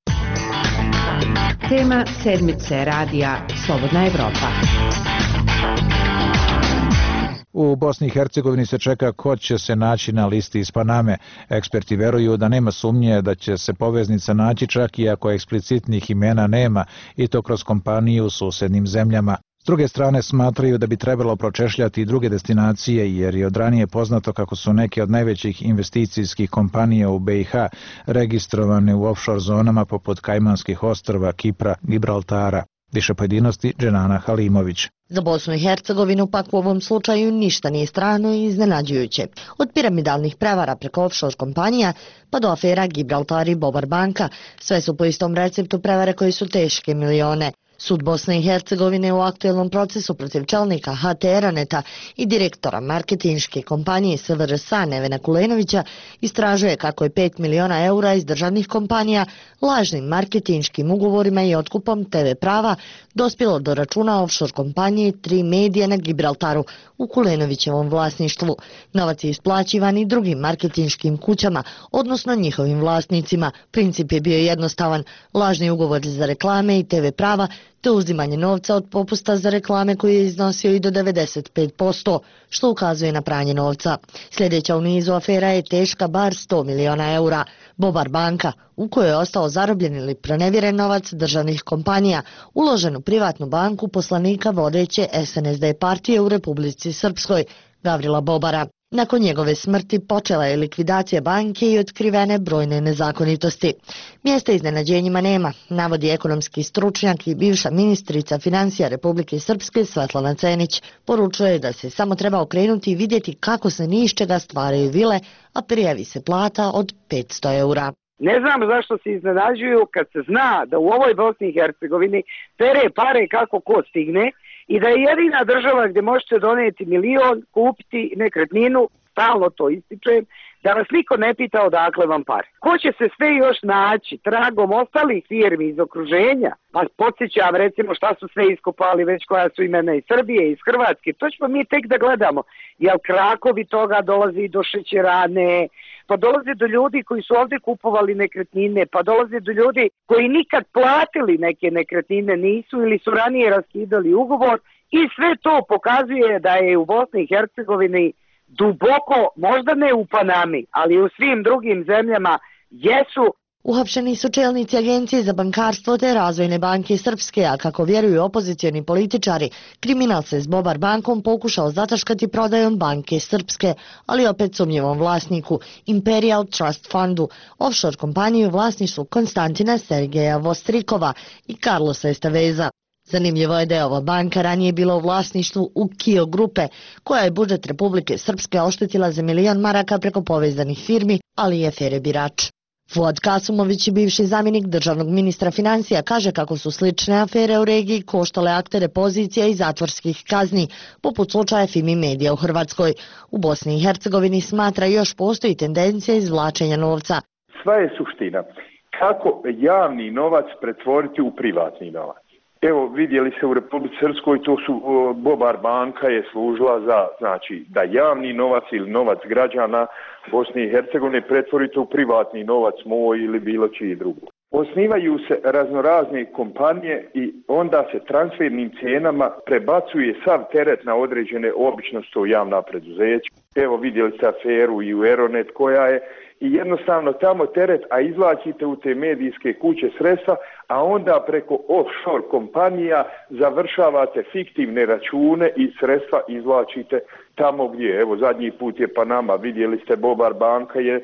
Tema sedmice radija Slobodna Evropa. U Bosni i Hercegovini se čeka ko će se naći na listi iz Paname. Eksperti veruju da nema sumnje da će se poveznica naći čak i ako eksplicitnih imena nema i to kroz kompaniju u susednim zemljama. S druge strane smatraju da bi trebalo pročešljati i druge destinacije jer je od ranije poznato kako su neke od najvećih investicijskih kompanija u BiH registrovane u offshore zonama poput Kajmanskih ostrva, Kipra, Gibraltara. Više pojedinosti Dženana Halimović. Za Bosnu i Hercegovinu pak u ovom slučaju ništa nije strano i iznenađujuće. Od piramidalnih prevara preko offshore kompanija pa do afera Gibraltar i Bobar banka, sve su po istom receptu prevare koji su teške milione. Sud Bosne i Hercegovine u aktuelnom procesu protiv čelnika HT Eraneta i direktora marketinške kompanije SVRS Nevena Kulenovića istražuje kako je 5 miliona eura iz državnih kompanija lažnim marketinškim ugovorima i otkupom TV prava dospjelo do računa offshore kompanije 3 medije na Gibraltaru u Kulenovićevom vlasništvu. Novac je isplaćivan i drugim marketinškim kućama, odnosno njihovim vlasnicima. Princip je bio jednostavan, lažni ugovor za reklame i TV prava te uzimanje novca od popusta za reklame koji je iznosio i do 95%, što ukazuje na pranje novca. Sljedeća u nizu afera je teška bar 100 miliona eura. Bobar banka, u kojoj je ostao zarobljen ili pronevjeren novac državnih kompanija, uložen u privatnu banku poslanika vodeće SNSD partije u Republici Srpskoj, Gavrila Bobara. Nakon njegove smrti počela je likvidacija banke i otkrivene brojne nezakonitosti. Mjesta iznenađenjima nema, navodi ekonomski stručnjak i bivša ministrica financija Republike Srpske Svetlana Cenić. Poručuje da se samo treba okrenuti i vidjeti kako se ni iz čega stvaraju vile, a prijavi se plata od 500 eura. Ne znam zašto se iznenađuju kad se zna da u ovoj Bosni i Hercegovini pere pare kako ko stigne i da je jedina država gdje možete donijeti milion, kupiti nekretninu, stalno to ističem, da vas niko ne pita odakle vam pare. Ko će se sve još naći tragom ostalih firmi iz okruženja? Pa podsjećam recimo šta su sve iskopali već koja su imena iz Srbije, iz Hrvatske. To ćemo mi tek da gledamo. Jel krakovi toga dolazi do šećerane, pa dolazi do ljudi koji su ovdje kupovali nekretnine, pa dolazi do ljudi koji nikad platili neke nekretnine nisu ili su ranije raskidali ugovor i sve to pokazuje da je u Bosni i Hercegovini duboko, možda ne u Panami, ali u svim drugim zemljama jesu. Uhapšeni su čelnici Agencije za bankarstvo te Razvojne banke Srpske, a kako vjeruju opozicioni političari, kriminal se s Bobar bankom pokušao zataškati prodajom banke Srpske, ali opet sumnjivom vlasniku, Imperial Trust Fundu, offshore kompaniju vlasništvu Konstantina Sergeja Vostrikova i Carlosa Esteveza. Zanimljivo je da je ova banka ranije bila u vlasništvu Ukio grupe, koja je budžet Republike Srpske oštetila za 1 milion maraka preko povezanih firmi, ali i afere Birač. Fuad Kasumović, bivši zamjenik državnog ministra financija, kaže kako su slične afere u regiji koštale aktere pozicija i zatvorskih kazni, poput slučaja Fimi Medija u Hrvatskoj. U Bosni i Hercegovini smatra još postoji tendencija izvlačenja novca. Sva je suština kako javni novac pretvoriti u privatni novac. Evo, vidjeli se u Republici Srpskoj, to su Bobar banka je služila za, znači, da javni novac ili novac građana Bosne i Hercegovine pretvorite u privatni novac moj ili bilo čiji drugo. Osnivaju se raznorazne kompanije i onda se transfernim cijenama prebacuje sav teret na određene, obično su to javna preduzeća. Evo, vidjeli ste aferu i u Aeronet koja je i jednostavno tamo teret, a izvlačite u te medijske kuće sredstva, a onda preko offshore kompanija završavate fiktivne račune i sredstva izvlačite tamo gdje. Evo, zadnji put je Panama, vidjeli ste, Bobar banka je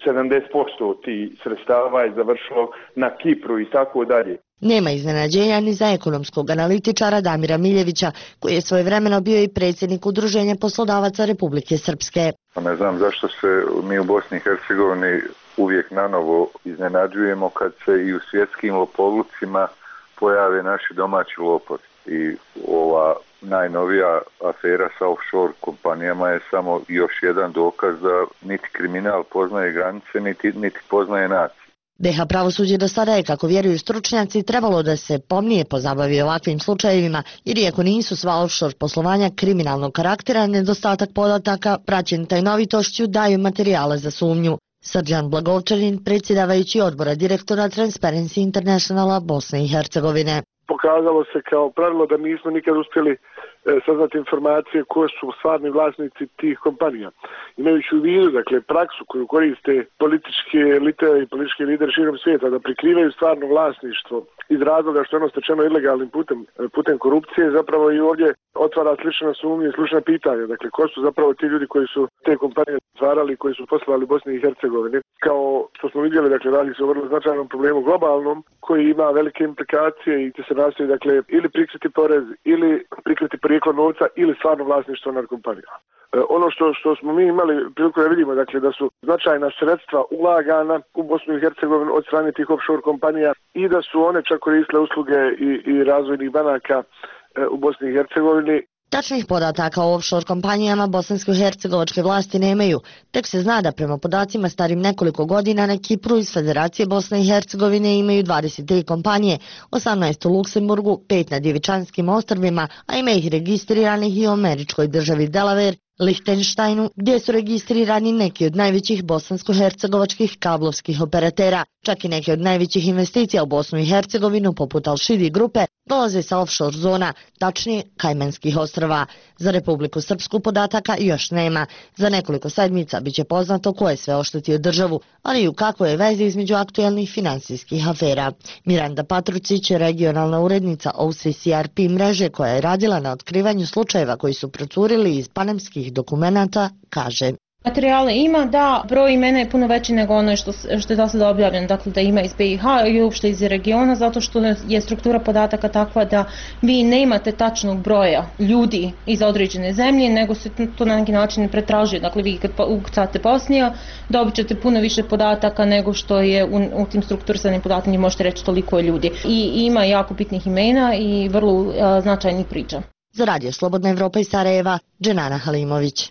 70% tih sredstava je završilo na Kipru i tako dalje. Nema iznenađenja ni za ekonomskog analitičara Damira Miljevića, koji je svojevremeno bio i predsjednik Udruženja poslodavaca Republike Srpske. Ne znam zašto se mi u Bosni i Hercegovini uvijek nanovo iznenađujemo kad se i u svjetskim lopovlucima pojave naši domaći lopovi. I ova najnovija afera sa offshore kompanijama je samo još jedan dokaz da niti kriminal poznaje granice, niti poznaje nacije. BiH pravosuđe do sada je, kako vjeruju stručnjaci, trebalo da se pomnije pozabavi ovakvim slučajevima, jer iako nisu sva offshore poslovanja kriminalnog karaktera, nedostatak podataka praćen tajnovitošću daju materijale za sumnju. Srđan Blagovčanin, predsjedavajući odbora direktora Transparency Internationala Bosne i Hercegovine. Pokazalo se kao pravilo da nismo nikad uspjeli saznati informacije ko su stvarni vlasnici tih kompanija. Imajući u vidu, dakle, praksu koju koriste političke elite i politički lideri širom svijeta da prikrivaju stvarno vlasništvo iz razloga što je ono stečeno ilegalnim putem korupcije, zapravo i ovdje otvara slična sumnja i slična pitanja. Dakle, ko su zapravo ti ljudi koji su te kompanije stvarali, koji su poslovali Bosni i Hercegovini. Kao što smo vidjeli, dakle, radi se o vrlo značajnom problemu globalnom koji ima velike implikacije i će se nastoji, dakle, ili prikriti porez, ili prikriti porijeklo novca ili stvarno vlasništvo nad kompanijama. Ono što smo mi imali priliku da vidimo, dakle, da su značajna sredstva ulagana u Bosnu i Hercegovinu od strane tih offshore kompanija i da su one čak koristile usluge i razvojnih banaka u Bosni i Hercegovini. Tačnih podataka o offshore kompanijama bosansko-hercegovačke vlasti nemaju. Tek se zna da prema podacima starim nekoliko godina na Kipru iz Federacije Bosne i Hercegovine imaju 23 kompanije, 18 u Luksemburgu, 5 na Djevičanskim ostrvima, a ima ih registriranih i u američkoj državi Delaware, Lichtensteinu, gdje su registrirani neki od najvećih bosansko-hercegovačkih kablovskih operatera. Čak i neke od najvećih investicija u Bosnu i Hercegovinu, poput Al-Shidi grupe, dolaze sa offshore zona, tačnije Kajmanskih ostrva. Za Republiku Srpsku podataka još nema. Za nekoliko sedmica biće poznato ko je sve oštetio državu, ali i u kakvoj je vezi između aktuelnih finansijskih afera. Miranda Patrucić, regionalna urednica OCCRP mreže koja je radila na otkrivanju slučajeva koji su procurili iz panamskih dokumenata, kaže: Materijale ima, da, broj imena je puno veći nego ono što je do sada objavljeno, dakle da ima iz BiH i uopšte iz regiona, zato što je struktura podataka takva da vi ne imate tačnog broja ljudi iz određene zemlje, nego se to na neki način pretražuje. Dakle, vi kad ukucate Bosnija, dobit ćete puno više podataka nego što je u tim strukturisanim podacima, možete reći toliko je ljudi. I ima jako bitnih imena i vrlo značajnih priča. Za Radio Slobodna Evropa iz Sarajeva, Dženana Halimović.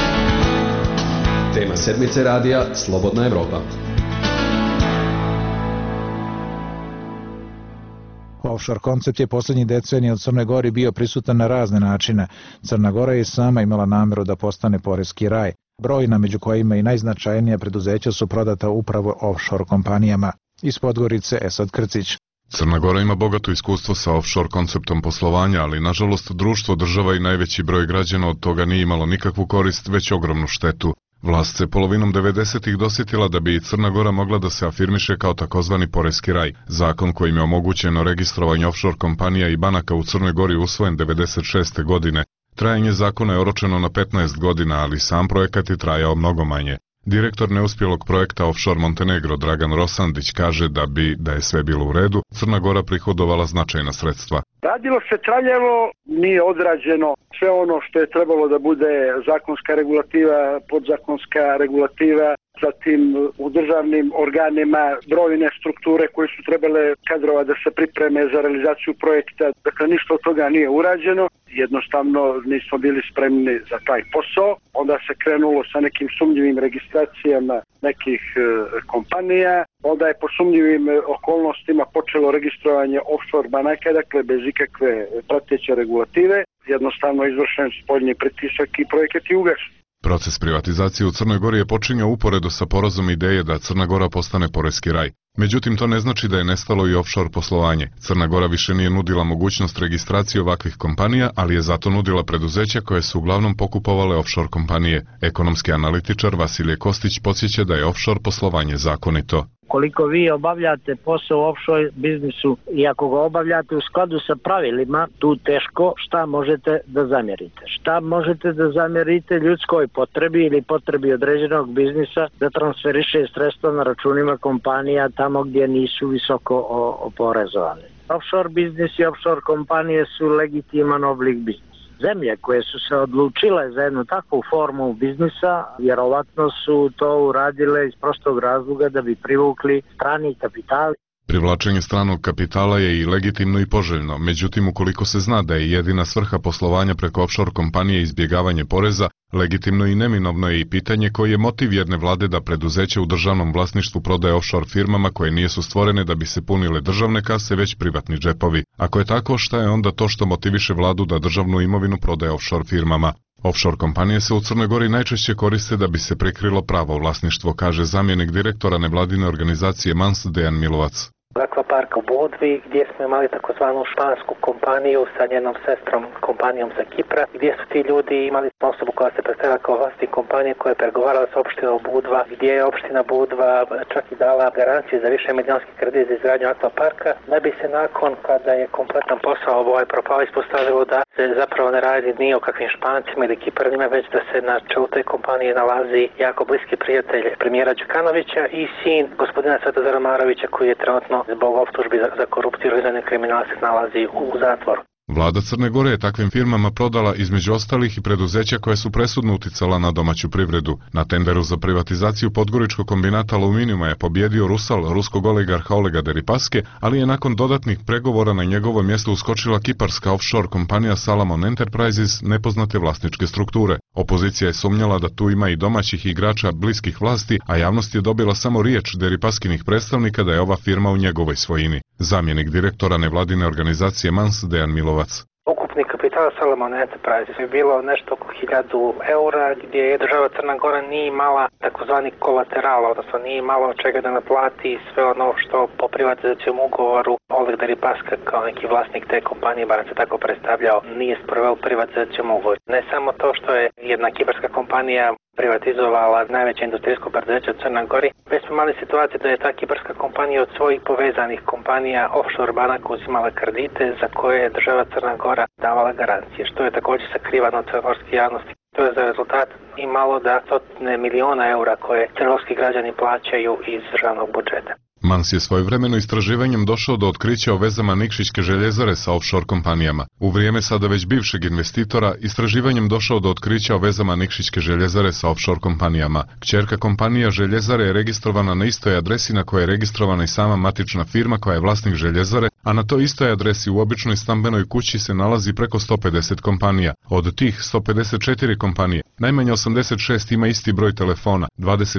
Tema sedmice radija Slobodna Evropa. Offshore koncept je posljednjih decenija u Crnoj Gori bio prisutan na razne načine. Crna Gora je i sama imala namjeru da postane poreski raj. Brojna, među kojima i najznačajnija preduzeća, su prodata upravo offshore kompanijama. Iz Podgorice, Esad Krcić. Crna Gora ima bogato iskustvo sa offshore konceptom poslovanja, ali nažalost društvo, država i najveći broj građana od toga nije imalo nikakvu korist, već ogromnu štetu. Vlast se polovinom 90-ih dosjetila da bi i Crna Gora mogla da se afirmiše kao takozvani poreski raj. Zakon kojim je omogućeno registrovanje offshore kompanija i banaka u Crnoj Gori usvojen 96. godine. Trajanje zakona je oročeno na 15 godina, ali sam projekat je trajao mnogo manje. Direktor neuspjelog projekta Offshore Montenegro Dragan Rosandić kaže da je sve bilo u redu, Crna Gora prihodovala značajna sredstva. Radilo se traljavo, nije odrađeno sve ono što je trebalo da bude zakonska regulativa, podzakonska regulativa, zatim u državnim organima brojne strukture koje su trebale kadrova da se pripreme za realizaciju projekta. Dakle, ništa od toga nije urađeno, jednostavno nismo bili spremni za taj posao. Onda se krenulo sa nekim sumnjivim registracijama nekih kompanija, onda je po sumnjivim okolnostima počelo registrovanje offshore banaka, dakle bez ikakve prateće regulative, jednostavno izvršen spoljni pritisak i projekat je ugašen. Proces privatizacije u Crnoj Gori je počinjao uporedo sa porazom ideje da Crna Gora postane poreski raj. Međutim, to ne znači da je nestalo i offshore poslovanje. Crna Gora više nije nudila mogućnost registracije ovakvih kompanija, ali je zato nudila preduzeća koje su uglavnom pokupovale offshore kompanije. Ekonomski analitičar Vasilije Kostić podsjeća da je offshore poslovanje zakonito. Koliko vi obavljate posao u offshore biznisu i ako ga obavljate u skladu sa pravilima, tu teško šta možete da zamjerite. Šta možete da zamjerite ljudskoj potrebi ili potrebi određenog biznisa da transferiše sredstva na računima kompanija tamo gdje nisu visoko oporezovane. Offshore biznis i offshore kompanije su legitiman oblik biznisa. Zemlje koje su se odlučile za jednu takvu formu biznisa, vjerovatno su to uradile iz prostog razloga da bi privukli strani kapital. Privlačenje stranog kapitala je i legitimno i poželjno, međutim ukoliko se zna da je jedina svrha poslovanja preko offshore kompanije izbjegavanje poreza, legitimno i neminovno je i pitanje koji je motiv jedne vlade da preduzeće u državnom vlasništvu prodaje offshore firmama koje nisu stvorene da bi se punile državne kase, već privatni džepovi. Ako je tako, šta je onda to što motiviše vladu da državnu imovinu prodaje offshore firmama? Offshore kompanije se u Crnoj Gori najčešće koriste da bi se prikrilo pravo vlasništvo, kaže zamjenik direktora nevladine organizacije MANS Dejan Milovac. Akvapark u Budvi, gdje smo imali takozvanu špansku kompaniju sa njenom sestrom kompanijom sa Kipra, gdje su ti ljudi imali osobu koja se predstavila kao vlasnik kompanije koja je pregovarala sa opštinom Budva, gdje je opština Budva čak i dala garancije za više milionski kredit za izgradnju akvaparka, da bi se nakon kada je kompletan posao propao ispostavilo da se zapravo ne radi ni o kakvim Špancima ili Kiparnima, već da se na čelu te kompanije nalazi jako bliski prijatelj premijera Đukanovića i sin gospodina Svetozara Marovića koji je trenutno zbog optužbi za korupciju i organizovani kriminal se nalazi u zatvoru. Vlada Crne Gore je takvim firmama prodala između ostalih i preduzeća koje su presudno uticala na domaću privredu. Na tenderu za privatizaciju Podgoričkog kombinata aluminijuma je pobjedio Rusal, ruskog oligarha Olega Deripaske, ali je nakon dodatnih pregovora na njegovo mjesto uskočila kiparska offshore kompanija Salamon Enterprises nepoznate vlasničke strukture. Opozicija je sumnjala da tu ima i domaćih igrača bliskih vlasti, a javnost je dobila samo riječ Deripaskinih predstavnika da je ova firma u njegovoj svojini. Zamjenik direktora nevladine organizacije MANS Dejan Milovac. Ukupni kapital Salamon Enterprises je bilo nešto oko 1000 eura, gdje je država Crna Gora nije imala takozvani kolateral, odnosno nije imala od čega da naplati sve ono što po privatizacijom ugovoru Oleg Deripaska kao neki vlasnik te kompanije, barem se tako predstavljao, nije sproveo privatizacijom ugovor. Ne samo to što je jedna kiparska kompanija privatizovala najveće industrijsko preduzeće u Crnoj Gori, već smo imali situaciju da je ta kiparska kompanija od svojih povezanih kompanija offshore banaka uzimala kredite za koje je država Crna Gora davala garancije, što je također sakrivano od crnogorske javnosti. To je za rezultat imalo da stotine miliona eura koje crnogorski građani plaćaju iz državnog budžeta. MANS je svojevremeno istraživanjem došao do otkrića o vezama Nikšićke željezare sa offshore kompanijama. U vrijeme sada već bivšeg investitora, istraživanjem došao do otkrića o vezama Nikšićke željezare sa offshore kompanijama. Kćerka kompanija željezare je registrovana na istoj adresi na kojoj je registrovana i sama matična firma koja je vlasnik željezare, a na toj istoj adresi u običnoj stambenoj kući se nalazi preko 150 kompanija. Od tih 154 kompanije, najmanje 86 ima isti broj telefona,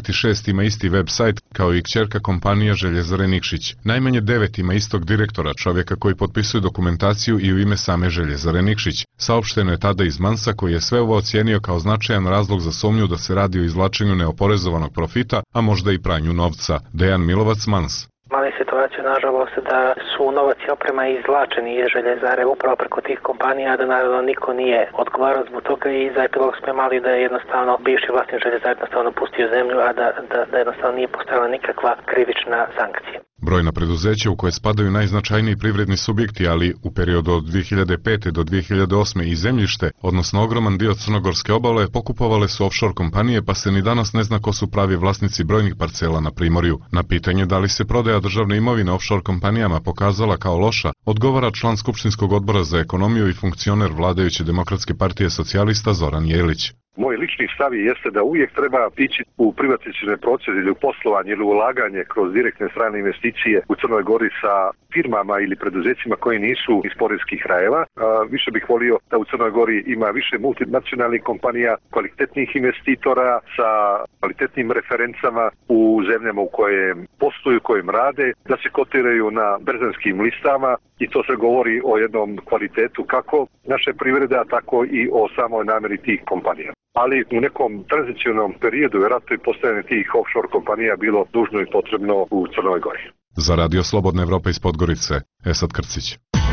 26 ima isti web sajt kao i kćerka kompanija Željezare Nikšić. Najmanje 9 ima istog direktora, čovjeka koji potpisuje dokumentaciju i u ime same Željezare Nikšić. Saopšteno je tada iz MANS-a koji je sve ovo ocijenio kao značajan razlog za sumnju da se radi o izvlačenju neoporezovanog profita, a možda i pranju novca. Dejan Milovac, MANS. Mali situaciju, nažalost, da su novac i oprema izvlačeni iz željezare upravo preko tih kompanija, da naravno niko nije odgovarao zbog toga i za epilog smo imali da je jednostavno bivši vlasnik željezare jednostavno pustio zemlju, a da jednostavno nije postojala nikakva krivična sankcija. Brojna preduzeća u koje spadaju najznačajniji privredni subjekti, ali u periodu od 2005. do 2008. i zemljište, odnosno ogroman dio crnogorske obale, pokupovale su offshore kompanije, pa se ni danas ne zna ko su pravi vlasnici brojnih parcela na primorju. Na pitanje da li se prodaja državne imovine offshore kompanijama pokazala kao loša, odgovara član Skupštinskog odbora za ekonomiju i funkcioner vladajuće Demokratske partije socijalista Zoran Jelić. Moj lični stav jeste da uvijek treba ići u privatizacioni proces ili u poslovanje ili u ulaganje kroz direktne strane investicije u Crnoj Gori sa firmama ili preduzećima koji nisu iz poreskih krajeva. Više bih volio da u Crnoj Gori ima više multinacionalnih kompanija, kvalitetnih investitora sa kvalitetnim referencama u zemljama u kojem posluju, kojem rade, da se kotiraju na berzanskim listama i to se govori o jednom kvalitetu kako naše privrede, tako i o samoj namjeri tih kompanija. Ali u nekom tranzicionalnom periodu vjerojatno i postojanje tih offshore kompanija bilo nužno i potrebno u Crnoj Gori. Za Radio Slobodna Evropa iz Podgorice, Esad Krcić.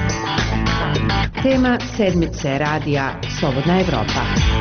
Tema sedmice radija Slobodna Evropa.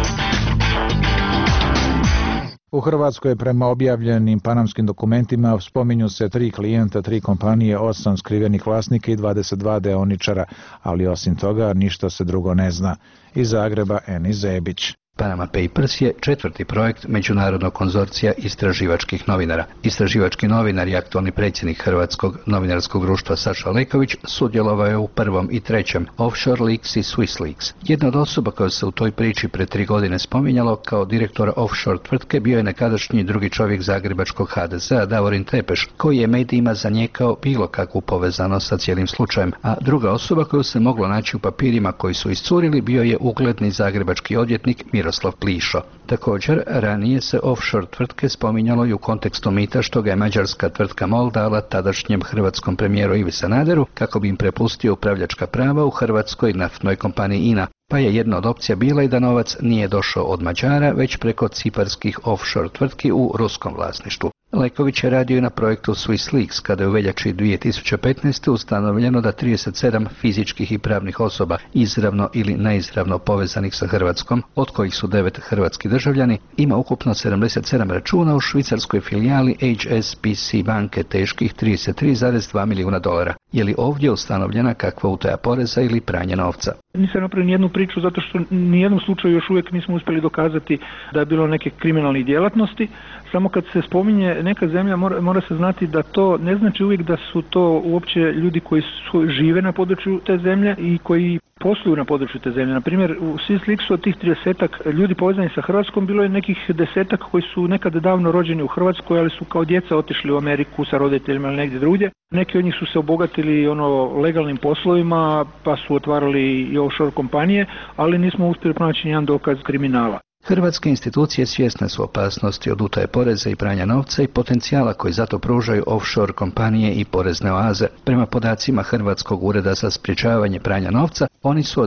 U Hrvatskoj prema objavljenim panamskim dokumentima spominju se 3 klijenta, 3 kompanije, 8 skrivenih vlasnika i 22 deoničara, ali osim toga ništa se drugo ne zna. Iz Zagreba Enis Zebić. Panama Papers je 4. projekt međunarodnog konzorcija istraživačkih novinara. Istraživački novinar i aktualni predsjednik Hrvatskog novinarskog društva Saša Leković sudjelovao je u 1. i 3. Offshore Leaks i Swiss Leaks. Jedna od osoba koja se u toj priči pre 3 godine spominjalo kao direktora offshore tvrtke bio je nekadašnji drugi čovjek zagrebačkog HDZ-a Davorin Tepeš, koji je medijima zanijekao bilo kakvu povezanost sa cijelim slučajem, a druga osoba koju se moglo naći u papirima koji su iscurili bio je ugledni zagrebački odvjetnik Miroslav Plišo. Također, ranije se offshore tvrtke spominjalo i u kontekstu mita što ga je mađarska tvrtka MOL dala tadašnjem hrvatskom premijeru Ivi Sanaderu kako bi im prepustio upravljačka prava u hrvatskoj naftnoj kompaniji INA. Pa je jedna od opcija bila i da novac nije došao od Mađara, već preko ciparskih offshore tvrtki u ruskom vlasništvu. Leković je radio i na projektu Swiss Leaks, kada je u veljači 2015. ustanovljeno da 37 fizičkih i pravnih osoba izravno ili neizravno povezanih sa Hrvatskom, od kojih su 9 hrvatski državljani, ima ukupno 77 računa u švicarskoj filijali HSBC banke teških $33,2 milijuna. Je li ovdje ustanovljena kakva utaja poreza ili pranje novca? Nisam napravio nijednu priču zato što nijednom slučaju još uvijek nismo uspjeli dokazati da je bilo neke kriminalnih djelatnosti. Samo kad se spominje neka zemlja mora se znati da to ne znači uvijek da su to uopće ljudi koji žive na području te zemlje i koji posluju na području te zemlje. Na primjer, u Swiss Leaksu od tih 30 ljudi povezani sa Hrvatskom bilo je nekih 10 koji su nekada davno rođeni u Hrvatskoj, ali su kao djeca otišli u Ameriku sa roditeljima ili negdje drugdje. Neki od njih su se obogatili legalnim poslovima, pa su otvarali i offshore kompanije, ali nismo uspjeli pronaći jedan dokaz kriminala. Hrvatske institucije svjesne su opasnosti od utaje poreza i pranja novca i potencijala koji zato pružaju offshore kompanije i porezne oaze. Prema podacima Hrvatskog ureda za sprječavanje pranja novca, oni su od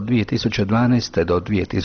2012. do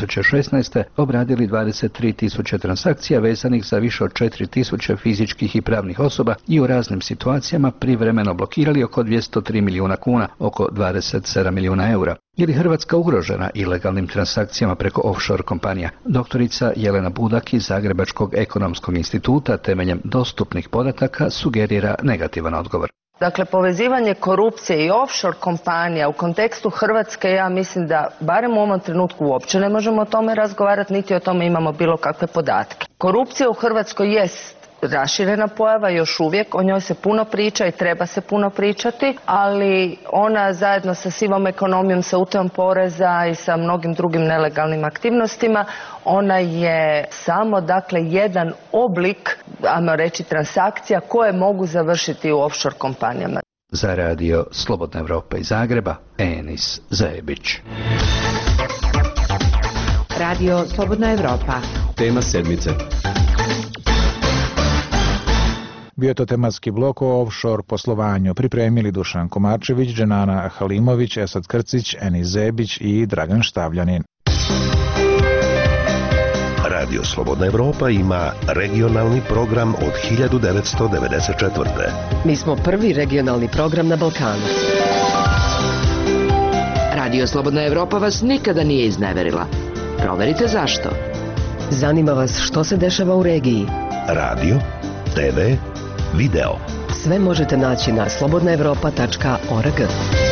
2016. obradili 23.000 transakcija vezanih za više od 4.000 fizičkih i pravnih osoba i u raznim situacijama privremeno blokirali oko 203 milijuna kuna, oko 27 milijuna eura. Je li Hrvatska ugrožena ilegalnim transakcijama preko offshore kompanija? Doktorica Jelena Budak iz Zagrebačkog ekonomskog instituta temeljem dostupnih podataka sugerira negativan odgovor. Dakle, povezivanje korupcije i offshore kompanija u kontekstu Hrvatske, ja mislim da barem u ovom trenutku uopće ne možemo o tome razgovarati, niti o tome imamo bilo kakve podatke. Korupcija u Hrvatskoj jest raširena pojava, još uvijek o njoj se puno priča i treba se puno pričati, ali ona zajedno sa sivom ekonomijom, sa utajom poreza i sa mnogim drugim nelegalnim aktivnostima, ona je samo jedan oblik, ajmo reći, transakcija koje mogu završiti u offshore kompanijama. Za radio Slobodna Evropa iz Zagreba, Enis Zebić. Radio Slobodna Evropa. Tema sedmice. Bio je to tematski blok o offshore poslovanju. Pripremili Dušan Komarčević, Dženana Halimović, Esad Krcić, Enis Zebić i Dragan Štavljanin. Radio Slobodna Evropa ima regionalni program od 1994. Mi smo prvi regionalni program na Balkanu. Radio Slobodna Evropa vas nikada nije izneverila. Proverite zašto. Zanima vas što se dešava u regiji. Radio, TV, video. Sve možete naći na slobodnaevropa.org.